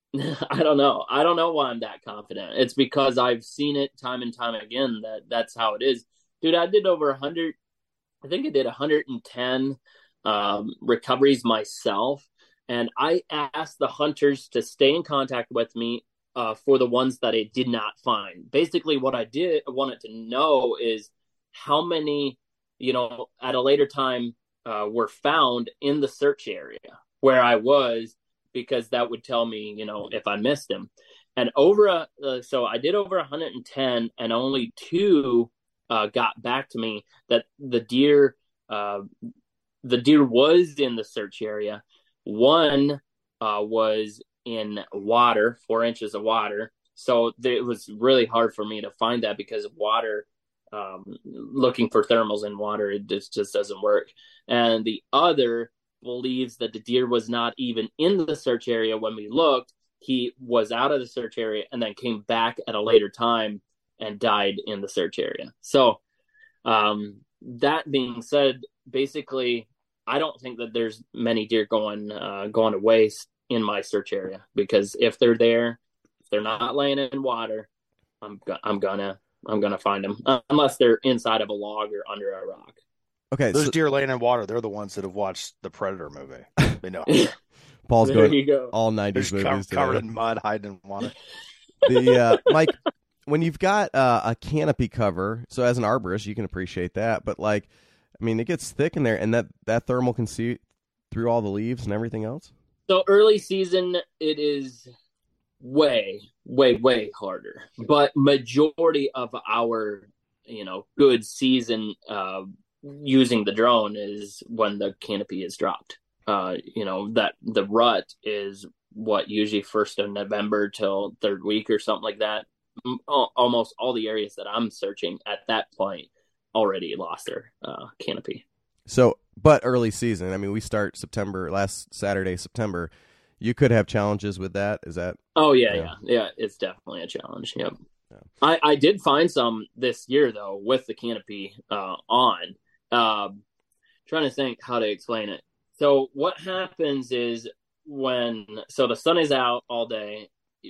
I don't know. I don't know why I'm that confident. It's because I've seen it time and time again that that's how it is. Dude, I did over one hundred, I think I did one hundred ten um, recoveries myself. And I asked the hunters to stay in contact with me uh, for the ones that I did not find. Basically, what I did I wanted to know is how many, you know, at a later time uh, were found in the search area where I was, because that would tell me, you know, if I missed them. And over, a, uh, so I did over one hundred ten, and only two uh, got back to me that the deer, uh, the deer was in the search area. One uh, was in water, four inches of water. So it was really hard for me to find that because of water. Um, looking for thermals in water, it just, just doesn't work. And the other believes that the deer was not even in the search area when we looked. He was out of the search area and then came back at a later time and died in the search area. So um, that being said, basically, I don't think that there's many deer going uh, going to waste in my search area, because if they're there, if they're not laying in water, I'm go- I'm gonna I'm gonna find them, uh, unless they're inside of a log or under a rock. Okay, those so, deer laying in water, they're the ones that have watched the Predator movie. They know. Paul's There going you go. all nineties They're movies just covered today. in mud, hiding in water. The uh, Mike, when you've got uh, a canopy cover, so as an arborist, you can appreciate that. But like, I mean, it gets thick in there, and that that thermal can see through all the leaves and everything else. So early season, it is way, way, way harder. But majority of our, you know, good season uh, using the drone is when the canopy is dropped. Uh, you know, that the rut is what, usually first of November till third week or something like that. Almost all the areas that I'm searching at that point already lost their uh, canopy. So, but early season, I mean, we start September, last Saturday, September. You could have challenges with that. Is that? Oh yeah, yeah, yeah, yeah. It's definitely a challenge. Yep. Yeah. I, I did find some this year though with the canopy uh, on. Um, trying to think how to explain it. So what happens is when so the sun is out all day,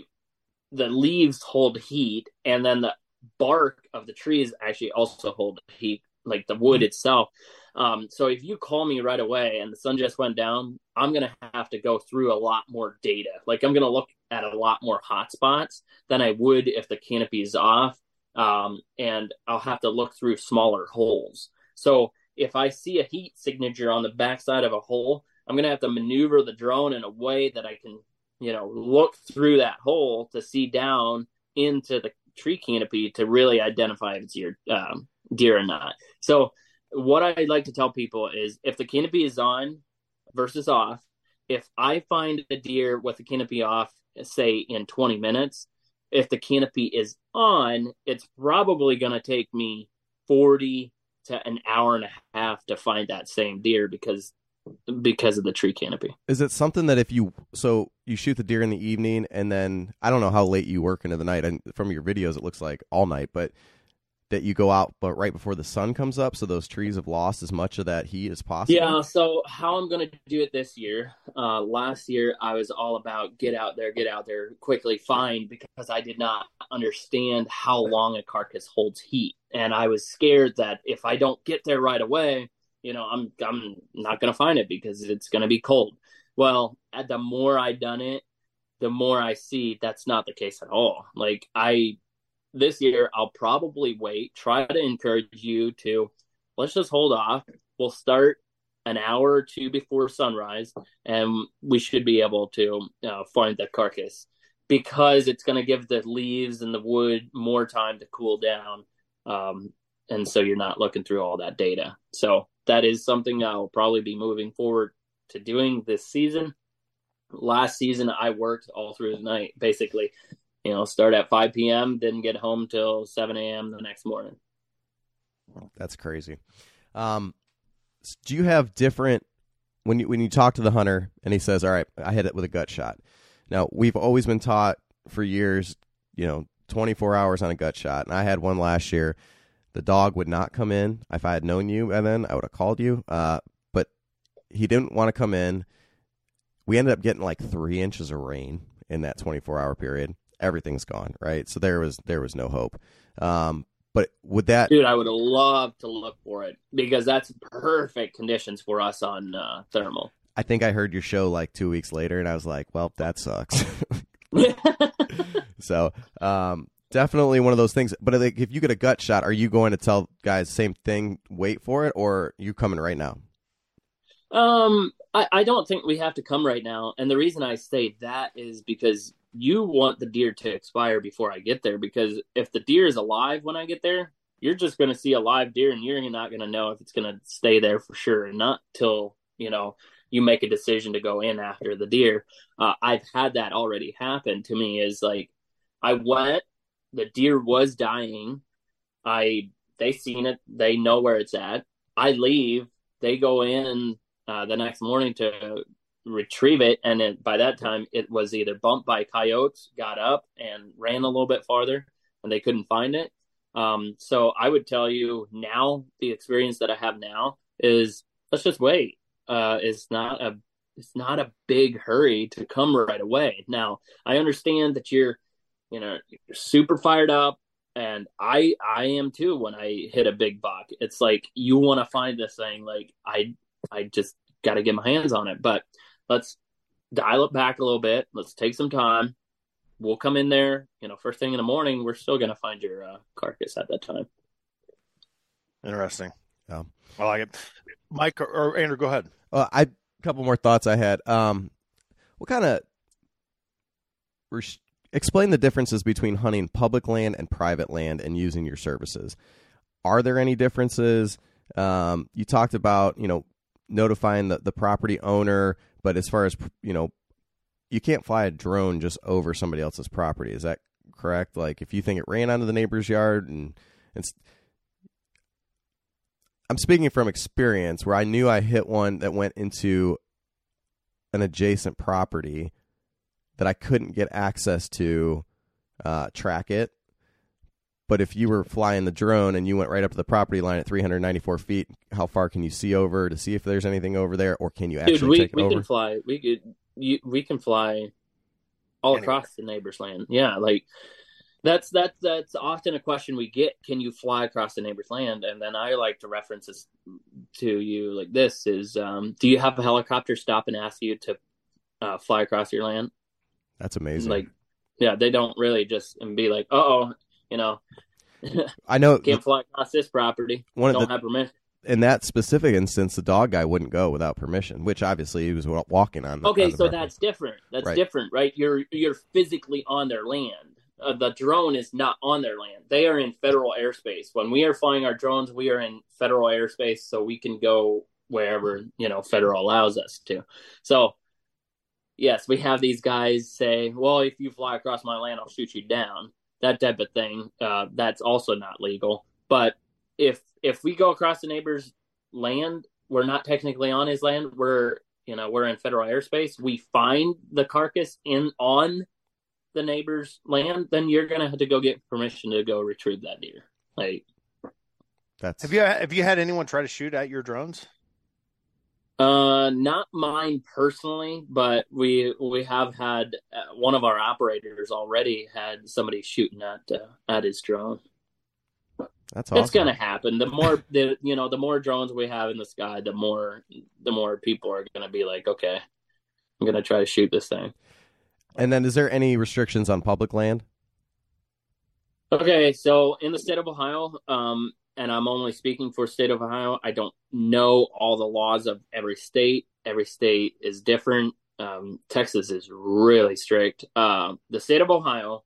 the leaves hold heat, and then the bark of the trees actually also hold heat, like the wood itself. Um, so if you call me right away and the sun just went down, I'm going to have to go through a lot more data. Like I'm going to look at a lot more hot spots than I would if the canopy is off. Um, and I'll have to look through smaller holes. So if I see a heat signature on the backside of a hole, I'm going to have to maneuver the drone in a way that I can, you know, look through that hole to see down into the tree canopy to really identify if it's your um, deer or not. So what I like to tell people is if the canopy is on versus off, if I find a deer with the canopy off, say in twenty minutes, if the canopy is on, it's probably going to take me forty to an hour and a half to find that same deer because because of the tree canopy. Is it something that if you so you shoot the deer in the evening and then I don't know how late you work into the night, and from your videos it looks like all night, but that you go out but right before the sun comes up, so those trees have lost as much of that heat as possible? Yeah, so how I'm going to do it this year, uh, last year I was all about get out there, get out there, quickly find, because I did not understand how long a carcass holds heat. And I was scared that if I don't get there right away, you know, I'm I'm not going to find it because it's going to be cold. Well, the more I done it, the more I see that's not the case at all. Like I... This year, I'll probably wait, try to encourage you to, let's just hold off. We'll start an hour or two before sunrise, and we should be able to uh, find the carcass, because it's going to give the leaves and the wood more time to cool down. Um, and so you're not looking through all that data. So that is something I'll probably be moving forward to doing this season. Last season, I worked all through the night, basically. You know, start at five p.m., didn't get home till seven a.m. the next morning. That's crazy. Um, do you have different, when you, when you talk to the hunter and he says, all right, I hit it with a gut shot. Now, we've always been taught for years, you know, twenty-four hours on a gut shot. And I had one last year. The dog would not come in. If I had known you by then, I would have called you. Uh, but he didn't want to come in. We ended up getting like three inches of rain in that twenty-four hour period. Everything's gone, right? So there was there was no hope. Um, but would that, dude, I would love to look for it, because that's perfect conditions for us on uh, thermal. I think I heard your show like two weeks later, and I was like, well, that sucks. So um, definitely one of those things. But like, if you get a gut shot, are you going to tell guys same thing, wait for it, or are you coming right now? Um, I, I don't think we have to come right now, and the reason I say that is because you want the deer to expire before I get there, because if the deer is alive when I get there, you're just going to see a live deer and you're not going to know if it's going to stay there for sure, and not till, you know, you make a decision to go in after the deer. Uh, I've had that already happen to me, is like I went, the deer was dying. I, they seen it. They know where it's at. I leave, they go in uh, the next morning to retrieve it. And it, by that time it was either bumped by coyotes, got up and ran a little bit farther, and they couldn't find it. Um, so I would tell you now, the experience that I have now is let's just wait. Uh, it's not a, it's not a big hurry to come right away. Now I understand that you're, you know, you're super fired up, and I, I am too. When I hit a big buck, it's like, you want to find this thing. Like I, I just got to get my hands on it, but let's dial it back a little bit. Let's take some time. We'll come in there, you know, first thing in the morning. We're still going to find your uh, carcass at that time. Interesting. Yeah. I like it. Mike or, or Andrew, go ahead. Uh, I, a couple more thoughts I had. Um, what kind of res- explain the differences between hunting public land and private land and using your services. Are there any differences? Um, you talked about, you know, notifying the, the property owner, but as far as, you know, you can't fly a drone just over somebody else's property. Is that correct? Like if you think it ran onto the neighbor's yard, and it's, I'm speaking from experience where I knew I hit one that went into an adjacent property that I couldn't get access to uh, track it. But if you were flying the drone and you went right up to the property line at three hundred ninety-four feet, how far can you see over to see if there's anything over there, or can you actually Dude, we, take it we over? can fly. We could. You, we can fly all Anywhere. across the neighbor's land. Yeah, like that's that's that's often a question we get. Can you fly across the neighbor's land? And then I like to reference this to you like this: is um, do you have a helicopter stop and ask you to uh, fly across your land? That's amazing. Like, yeah, they don't really just and be like, oh, you know, I know can't fly across this property. One of don't the- have permission. in that specific instance, the dog guy wouldn't go without permission, which obviously he was wa- walking on. The, Okay, on the so property. that's different. That's Right. different, right? You're you're physically on their land. Uh, the drone is not on their land. They are in federal airspace. When we are flying our drones, we are in federal airspace, so we can go wherever, you know, federal allows us to. So, yes, we have these guys say, well, if you fly across my land, I'll shoot you down. That type of thing. Uh, that's also not legal. But if if we go across the neighbor's land, we're not technically on his land. We're, you know, we're in federal airspace. We find the carcass in on the neighbor's land, then you're gonna have to go get permission to go retrieve that deer. Like, That's Have you have you had anyone try to shoot at your drones? uh, not mine personally, but we we have had uh, one of our operators already had somebody shooting at uh, at his drone. that's awesome. It's gonna happen. The more the you know, the more drones we have in the sky, the more the more people are gonna be like, okay, I'm gonna try to shoot this thing. And then, is there any restrictions on public land? Okay, so in the state of Ohio, um, and I'm only speaking for state of Ohio, I don't know all the laws of every state. Every state is different. Um, Texas is really strict. Uh, the state of Ohio,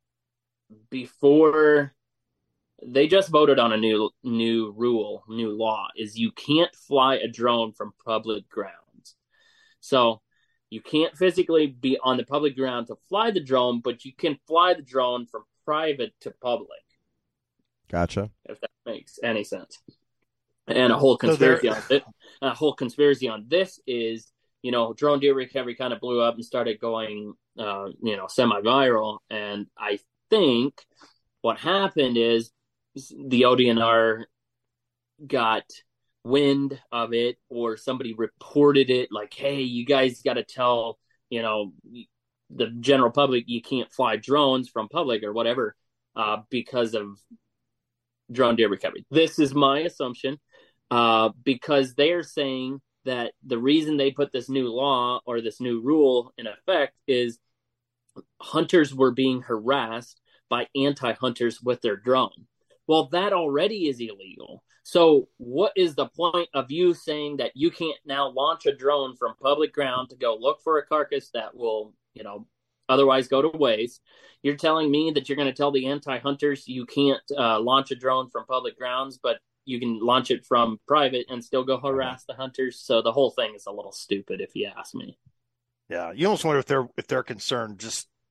before they just voted on a new new rule, new law, is you can't fly a drone from public grounds. So you can't physically be on the public ground to fly the drone, but you can fly the drone from private to public, Gotcha. if that makes any sense. And a whole So there- conspiracy on this, a whole conspiracy on this is, you know, drone deer recovery kind of blew up and started going, uh, you know, semi-viral. And I think what happened is the O D N R got wind of it, or somebody reported it like, hey, you guys got to tell, you know, the general public you can't fly drones from public or whatever uh, because of drone deer recovery. This is my assumption uh, because they're saying that the reason they put this new law or this new rule in effect is hunters were being harassed by anti-hunters with their drone. Well, that already is illegal. So what is the point of you saying that you can't now launch a drone from public ground to go look for a carcass that will, you know, otherwise go to waste? You're telling me that you're going to tell the anti-hunters you can't uh, launch a drone from public grounds, but you can launch it from private and still go harass the hunters? So the whole thing is a little stupid, if you ask me. Yeah, you almost wonder if they're if they're concerned just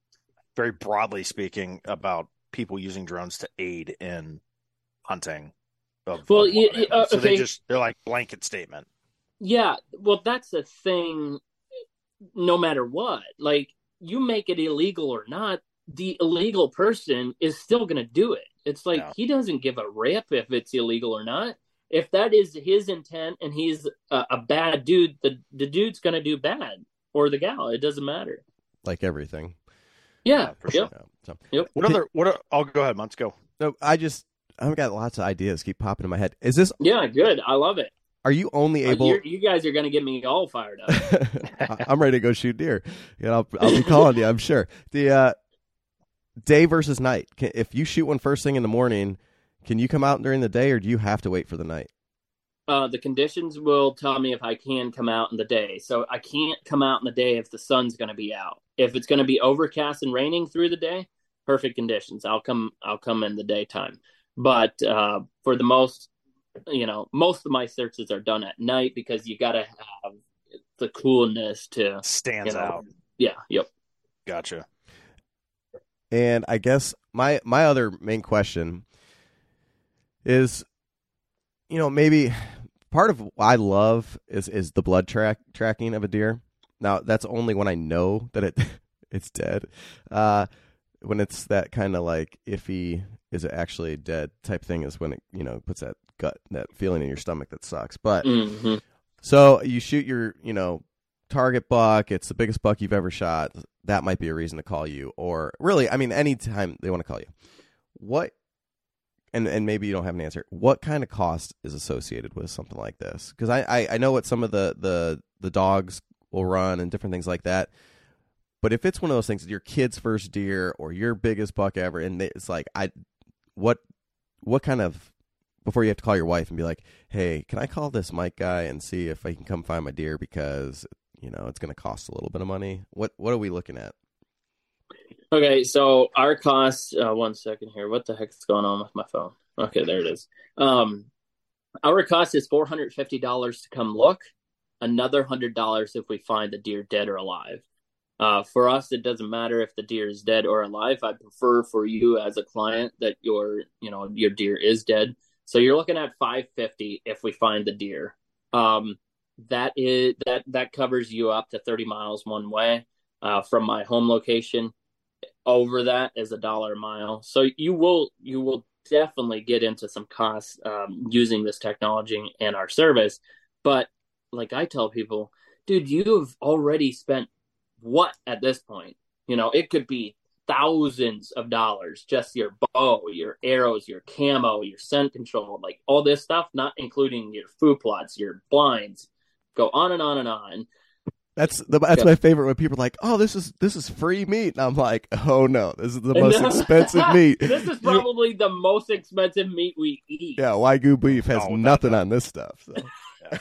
very broadly speaking, about people using drones to aid in hunting. Of, well, of you, uh, so okay. they just they're like blanket statement. Yeah, well, that's the thing. No matter what, like you make it illegal or not, the illegal person is still going to do it. It's like Yeah. he doesn't give a rip if it's illegal or not. If that is his intent and he's a, a bad dude, the the dude's going to do bad, or the gal. It doesn't matter. Like everything. Yeah. Yeah, for sure. Yep. Yeah, so. Yep. What other? What? Are, I'll go ahead. Let's go. No, I just I've got lots of ideas keep popping in my head. Is this? Yeah. Good. I love it. Are you only Uh, able? you're, you guys are going to get me all fired up. I'm ready to go shoot deer. You know, I'll, I'll be calling you. I'm sure. The uh, day versus night. Can, if you shoot one first thing in the morning, can you come out during the day, or do you have to wait for the night? Uh, the conditions will tell me if I can come out in the day. So I can't come out in the day if the sun's going to be out. If it's going to be overcast and raining through the day, perfect conditions. I'll come. I'll come in the daytime. But uh, for the most, you know, most of my searches are done at night because you got to have the coolness to Stands you know, out. Yeah. Yep. Gotcha. And I guess my my other main question is, you know, maybe part of what I love is is the blood track tracking of a deer. Now that's only when I know that it it's dead. Uh, when it's that kind of like iffy, is it actually dead type thing is when it, you know, puts that gut, that feeling in your stomach that sucks. But Mm-hmm. so you shoot your, you know, target buck. It's the biggest buck you've ever shot. That might be a reason to call you. Or really, I mean, anytime they want to call you. What, and and maybe you don't have an answer. What kind of cost is associated with something like this? Because I, I, I know what some of the, the, the dogs will run and different things like that. But if it's one of those things, your kid's first deer or your biggest buck ever, and it's like, I, what, what kind of, before you have to call your wife and be like, hey, can I call this Mike guy and see if I can come find my deer because, you know, it's going to cost a little bit of money. What, what are we looking at? Okay, so our cost, uh, one second here. What the heck is going on with my phone? Okay, there it is. Um, our cost is four hundred fifty dollars to come look, another one hundred dollars if we find the deer dead or alive. Uh, for us, it doesn't matter if the deer is dead or alive. I prefer for you as a client that your, you know, your deer is dead. So you're looking at five hundred fifty dollars if we find the deer. Um, that is that that covers you up to thirty miles one way uh, from my home location. Over that is a dollar a mile. So you will you will definitely get into some costs um, using this technology and our service. But like I tell people, dude, you've already spent what at this point? You know, it could be thousands of dollars, just your bow, your arrows, your camo, your scent control, like all this stuff, not including your food plots, your blinds, go on and on and on. That's the, that's Yeah. my favorite when people are like, oh, this is this is free meat. And I'm like, oh, no, this is the most No. expensive meat. This is You- probably the most expensive meat we eat. yeah, Wagyu beef has Oh, nothing that- on this stuff. So. Yeah,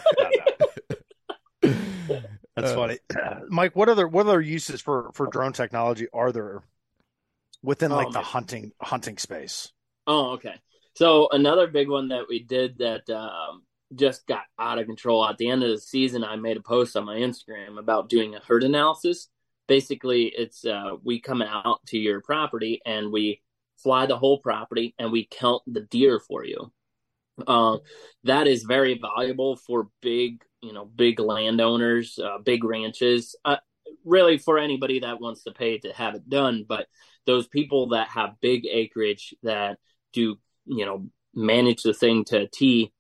that- That's Uh, funny, Mike. What other what other uses for for drone technology are there within like Oh, the man. hunting hunting space? Oh, okay. So another big one that we did that um, just got out of control at the end of the season, I made a post on my Instagram about doing a herd analysis. Basically, it's uh, we come out to your property and we fly the whole property and we count the deer for you. Uh, that is very valuable for big, you know, big landowners, uh, big ranches, uh, really for anybody that wants to pay to have it done. But those people that have big acreage that do, you know, manage the thing to a T,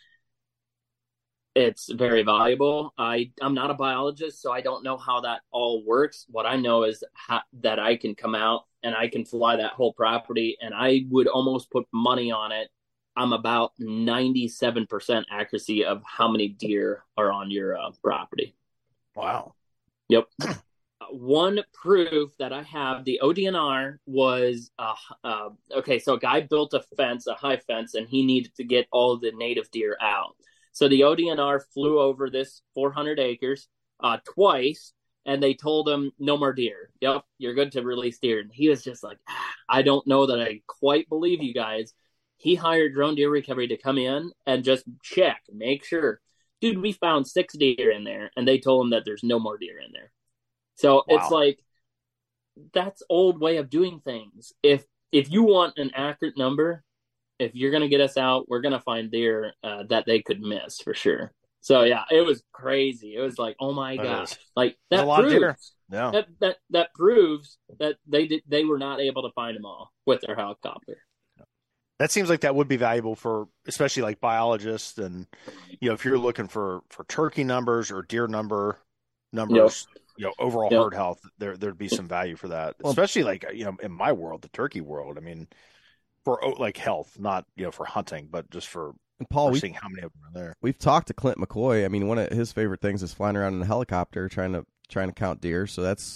it's very valuable. I, I'm not a biologist, so I don't know how that all works. What I know is how, that I can come out and I can fly that whole property, and I would almost put money on it. I'm about ninety-seven percent accuracy of how many deer are on your uh, property. Wow. Yep. One proof that I have, the O D N R was, uh, uh, okay, so a guy built a fence, a high fence, and he needed to get all the native deer out. So the O D N R flew over this four hundred acres uh, twice, and they told him, no more deer. Yep, you're good to release deer. And he was just like, ah, I don't know that I quite believe you guys. He hired Drone Deer Recovery to come in and just check, make sure. Dude, we found six deer in there, and they told him that there's no more deer in there. So Wow. it's like, that's old way of doing things. If if you want an accurate number, if you're going to get us out, we're going to find deer uh, that they could miss for sure. So yeah, it was crazy. It was like, oh my That gosh, is. like There's that a lot of deer. proves Yeah. that, that that proves that they did they were not able to find them all with their helicopter. That seems like that would be valuable for, especially like biologists, and you know, if you're looking for for turkey numbers or deer number numbers, you know, overall Yep. herd health, there there'd be some value for that. Well- Especially like, you know, in my world, the turkey world. I mean, for oh, like health, not, you know, for hunting, but just for, And Paul, for we seeing how many of them are there. we've talked to Clint McCoy. I mean, one of his favorite things is flying around in a helicopter trying to trying to count deer. So that's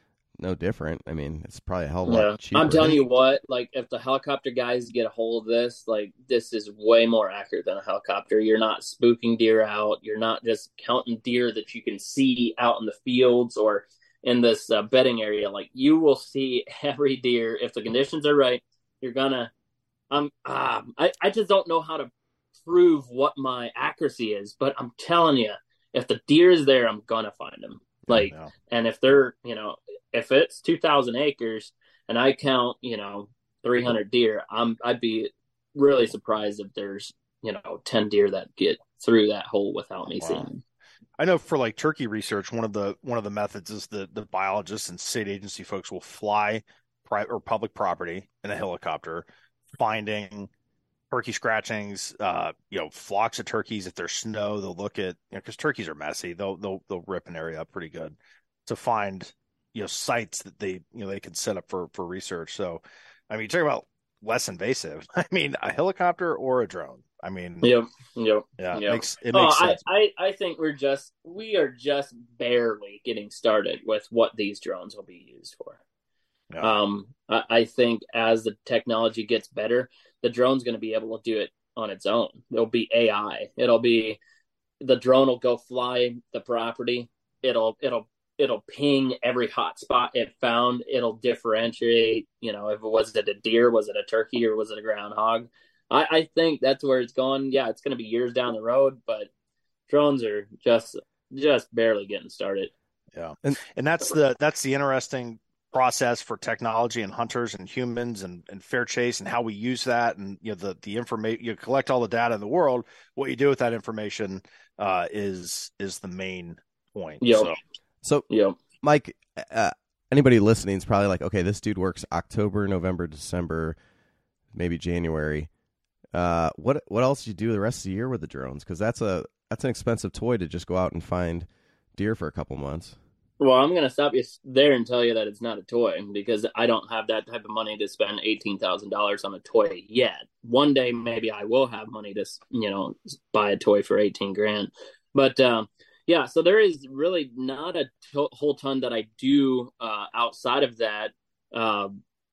no different. I mean, it's probably a hell of a Yeah, lot cheaper. I'm telling you what, like if the helicopter guys get a hold of this, like this is way more accurate than a helicopter. You're not spooking deer out. You're not just counting deer that you can see out in the fields or in this uh, bedding area. Like you will see every deer if the conditions are right. You're gonna. Um, um I I just don't know how to prove what my accuracy is, but I'm telling you, if the deer is there, I'm gonna find them. Like, Yeah. and if they're, you know, if it's two thousand acres and I count, you know, three hundred deer, I'm, I'd be really surprised if there's, you know, ten deer that get through that hole without me Wow. seeing them. I know for like turkey research, one of the one of the methods is that the biologists and state agency folks will fly private or public property in a helicopter, finding turkey scratchings, uh, you know, flocks of turkeys. If there's snow, they'll look at, you know, because turkeys are messy. They'll they'll they'll rip an area up pretty good to find, you know, sites that they you know they can set up for for research. So, I mean, you talk about less invasive. I mean, a helicopter or a drone. I mean, Yep. Yep. yeah, it Yep. makes it Oh, makes I, sense. I, I think we're just, we are just barely getting started with what these drones will be used for. Yeah. Um, I, I think as the technology gets better, the drone's going to be able to do it on its own. It'll be A I. It'll be the drone will go fly the property. It'll it'll it'll ping every hot spot it found. It'll differentiate. You know, if it was it a deer, was it a turkey, or was it a groundhog? I, I think that's where it's going. Yeah, it's going to be years down the road, but drones are just just barely getting started. Yeah, And- and that's the that's the interesting process for technology and hunters and humans and, and fair chase and how we use that, and you know the the information, you collect all the data in the world. What you do with that information uh, is is the main point. Yep. So, So, Yep. Mike, uh, anybody listening is probably like, okay, this dude works October, November, December, maybe January. Uh, what what else do you do the rest of the year with the drones? Because that's a that's an expensive toy to just go out and find deer for a couple months. Well, I'm going to stop you there and tell you that it's not a toy, because I don't have that type of money to spend eighteen thousand dollars on a toy yet. One day, maybe I will have money to, you know, buy a toy for eighteen grand. But, um, yeah, so there is really not a to- whole ton that I do uh, outside of that uh,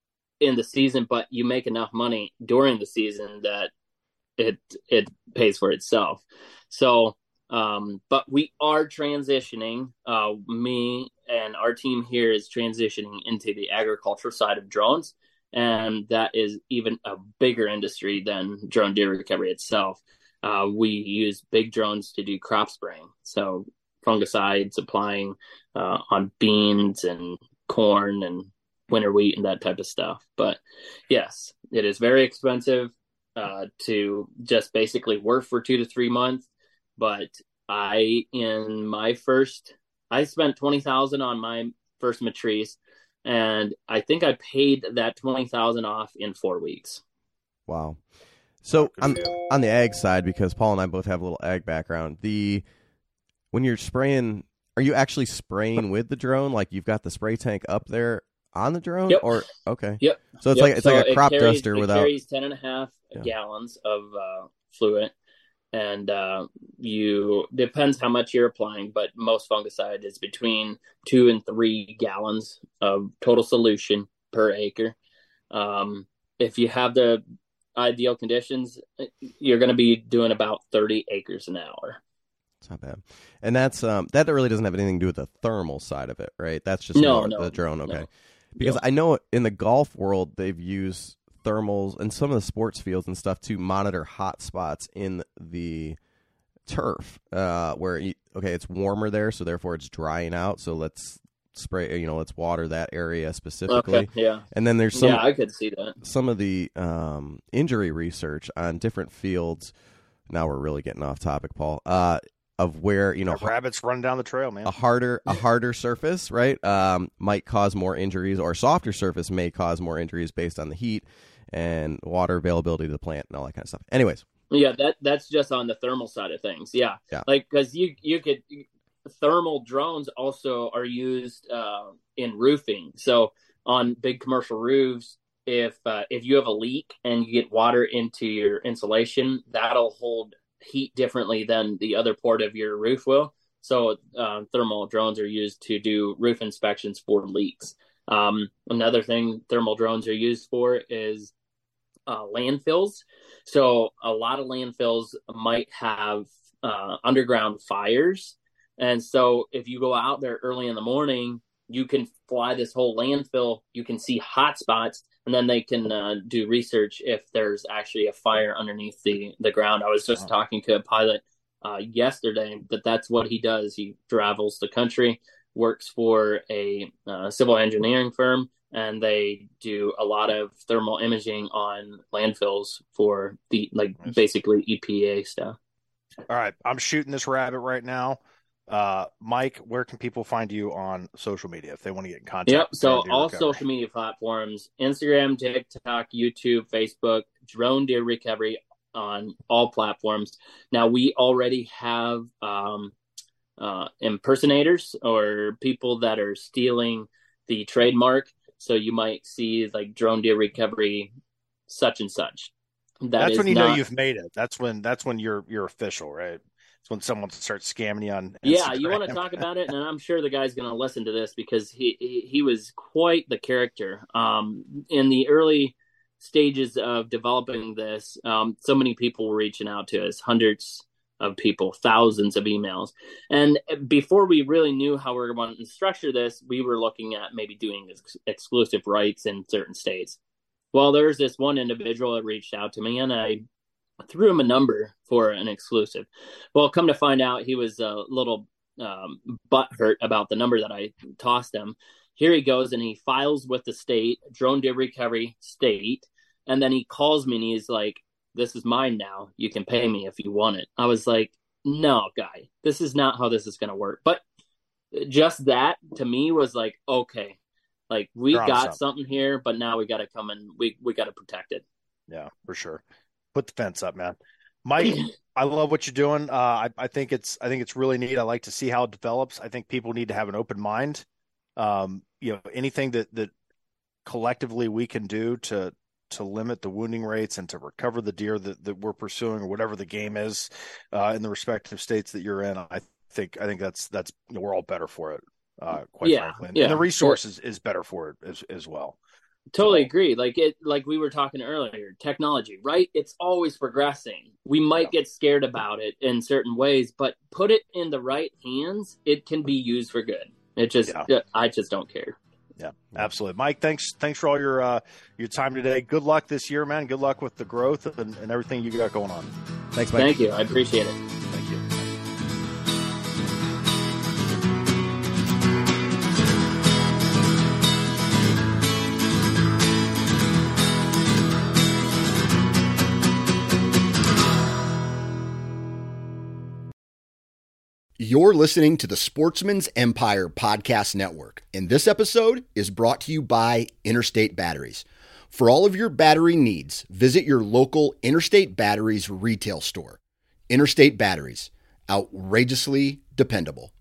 in the season, but you make enough money during the season that it it pays for itself. So, Um, but we are transitioning. Uh, me and our team here is transitioning into the agriculture side of drones, and that is even a bigger industry than drone deer recovery itself. Uh, we use big drones to do crop spraying, so fungicides applying uh, on beans and corn and winter wheat and that type of stuff. But yes, it is very expensive uh, to just basically work for two to three months. But I, in my first, I spent twenty thousand on my first matrice, and I think I paid that twenty thousand off in four weeks. Wow. So I'm on the ag side, because Paul and I both have a little ag background. The when you're spraying, are you actually spraying with the drone? Like you've got the spray tank up there on the drone, Yep. or okay, Yep. so it's Yep. like it's So like a it crop carries, duster it without. carries ten and a half Yeah. gallons of uh, fluid. And uh, you depends how much you're applying, but most fungicide is between two and three gallons of total solution per acre. Um, if you have the ideal conditions, you're going to be doing about thirty acres an hour. It's not bad, and that's um that really doesn't have anything to do with the thermal side of it, right? That's just No, more no, the drone, okay? no. Because Yep. I know in the golf world they've used thermals and some of the sports fields and stuff to monitor hot spots in the turf, uh, where you, okay, it's warmer there, so therefore it's drying out. So let's spray, you know, let's water that area specifically. Okay, yeah. And then there's some, yeah, I could see that. some of the um, injury research on different fields. Now we're really getting off topic, Paul. Uh, of where, you know, rabbits running down the trail, man. A harder, a harder surface, right, um, might cause more injuries, or a softer surface may cause more injuries based on the heat and water availability to the plant and all that kind of stuff. Anyways. Yeah, that that's just on the thermal side of things. Yeah, yeah. Like because you you could thermal drones also are used uh, in roofing. So on big commercial roofs, if uh, if you have a leak and you get water into your insulation, that'll hold heat differently than the other part of your roof will. So uh, thermal drones are used to do roof inspections for leaks. Um, another thing thermal drones are used for is uh, landfills. So a lot of landfills might have uh, underground fires. And so if you go out there early in the morning, you can fly this whole landfill. You can see hot spots, and then they can uh, do research if there's actually a fire underneath the, the ground. I was just Wow. talking to a pilot uh, yesterday that that's what he does. He travels the country, works for a uh, civil engineering firm, and they do a lot of thermal imaging on landfills for the like Nice. basically E P A stuff. All right, I'm shooting this rabbit right now. Uh, Mike, where can people find you on social media if they want to get in contact? Yep. with So Drone Deer all Recovery? social media platforms, Instagram, TikTok, YouTube, Facebook, Drone Deer Recovery on all platforms. Now we already have um, uh, impersonators or people that are stealing the trademark. So you might see like Drone Deer Recovery, such and such. That That's is when you know not- you've made it. That's when that's when you're you're official, right? It's when someone starts scamming you on Yeah, you Instagram. want to talk about it, and I'm sure the guy's going to listen to this because he, he he was quite the character. Um, in the early stages of developing this, um, so many people were reaching out to us, hundreds of people, thousands of emails. And before we really knew how we were going to structure this, we were looking at maybe doing ex- exclusive rights in certain states. Well, there's this one individual that reached out to me, and I threw him a number for an exclusive. Well, come to find out, he was a little um, butthurt about the number that I tossed him. Here he goes, and he files with the state, Drone Deer Recovery State, and then he calls me, and he's like, this is mine now. You can pay me if you want it. I was like, no, guy, this is not how this is going to work. But just that, to me, was like, okay, like, we You're on got something. something here, but now we got to come and we, we got to protect it. Yeah, for sure. Put the fence up, man. Mike, I love what you're doing. Uh, I, I think it's I think it's really neat. I like to see how it develops. I think people need to have an open mind. Um, you know, anything that that collectively we can do to to limit the wounding rates and to recover the deer that, that we're pursuing, or whatever the game is, uh, in the respective states that you're in. I think I think that's that's you know, we're all better for it. Uh, quite Yeah, frankly, and, yeah. and the resources is better for it as as well. Totally So- agree. Like it, like we were talking earlier, technology, right? It's always progressing. We might get scared about it in certain ways, but put it in the right hands, it can be used for good. It just, Yeah. I just don't care. Yeah, absolutely. Mike, thanks thanks for all your uh, your time today. Good luck this year, man. Good luck with the growth and, and everything you got going on. Thanks, Mike. Thank you. I appreciate it. Thank you. You're listening to the Sportsman's Empire Podcast Network, and this episode is brought to you by Interstate Batteries. For all of your battery needs, visit your local Interstate Batteries retail store. Interstate Batteries, outrageously dependable.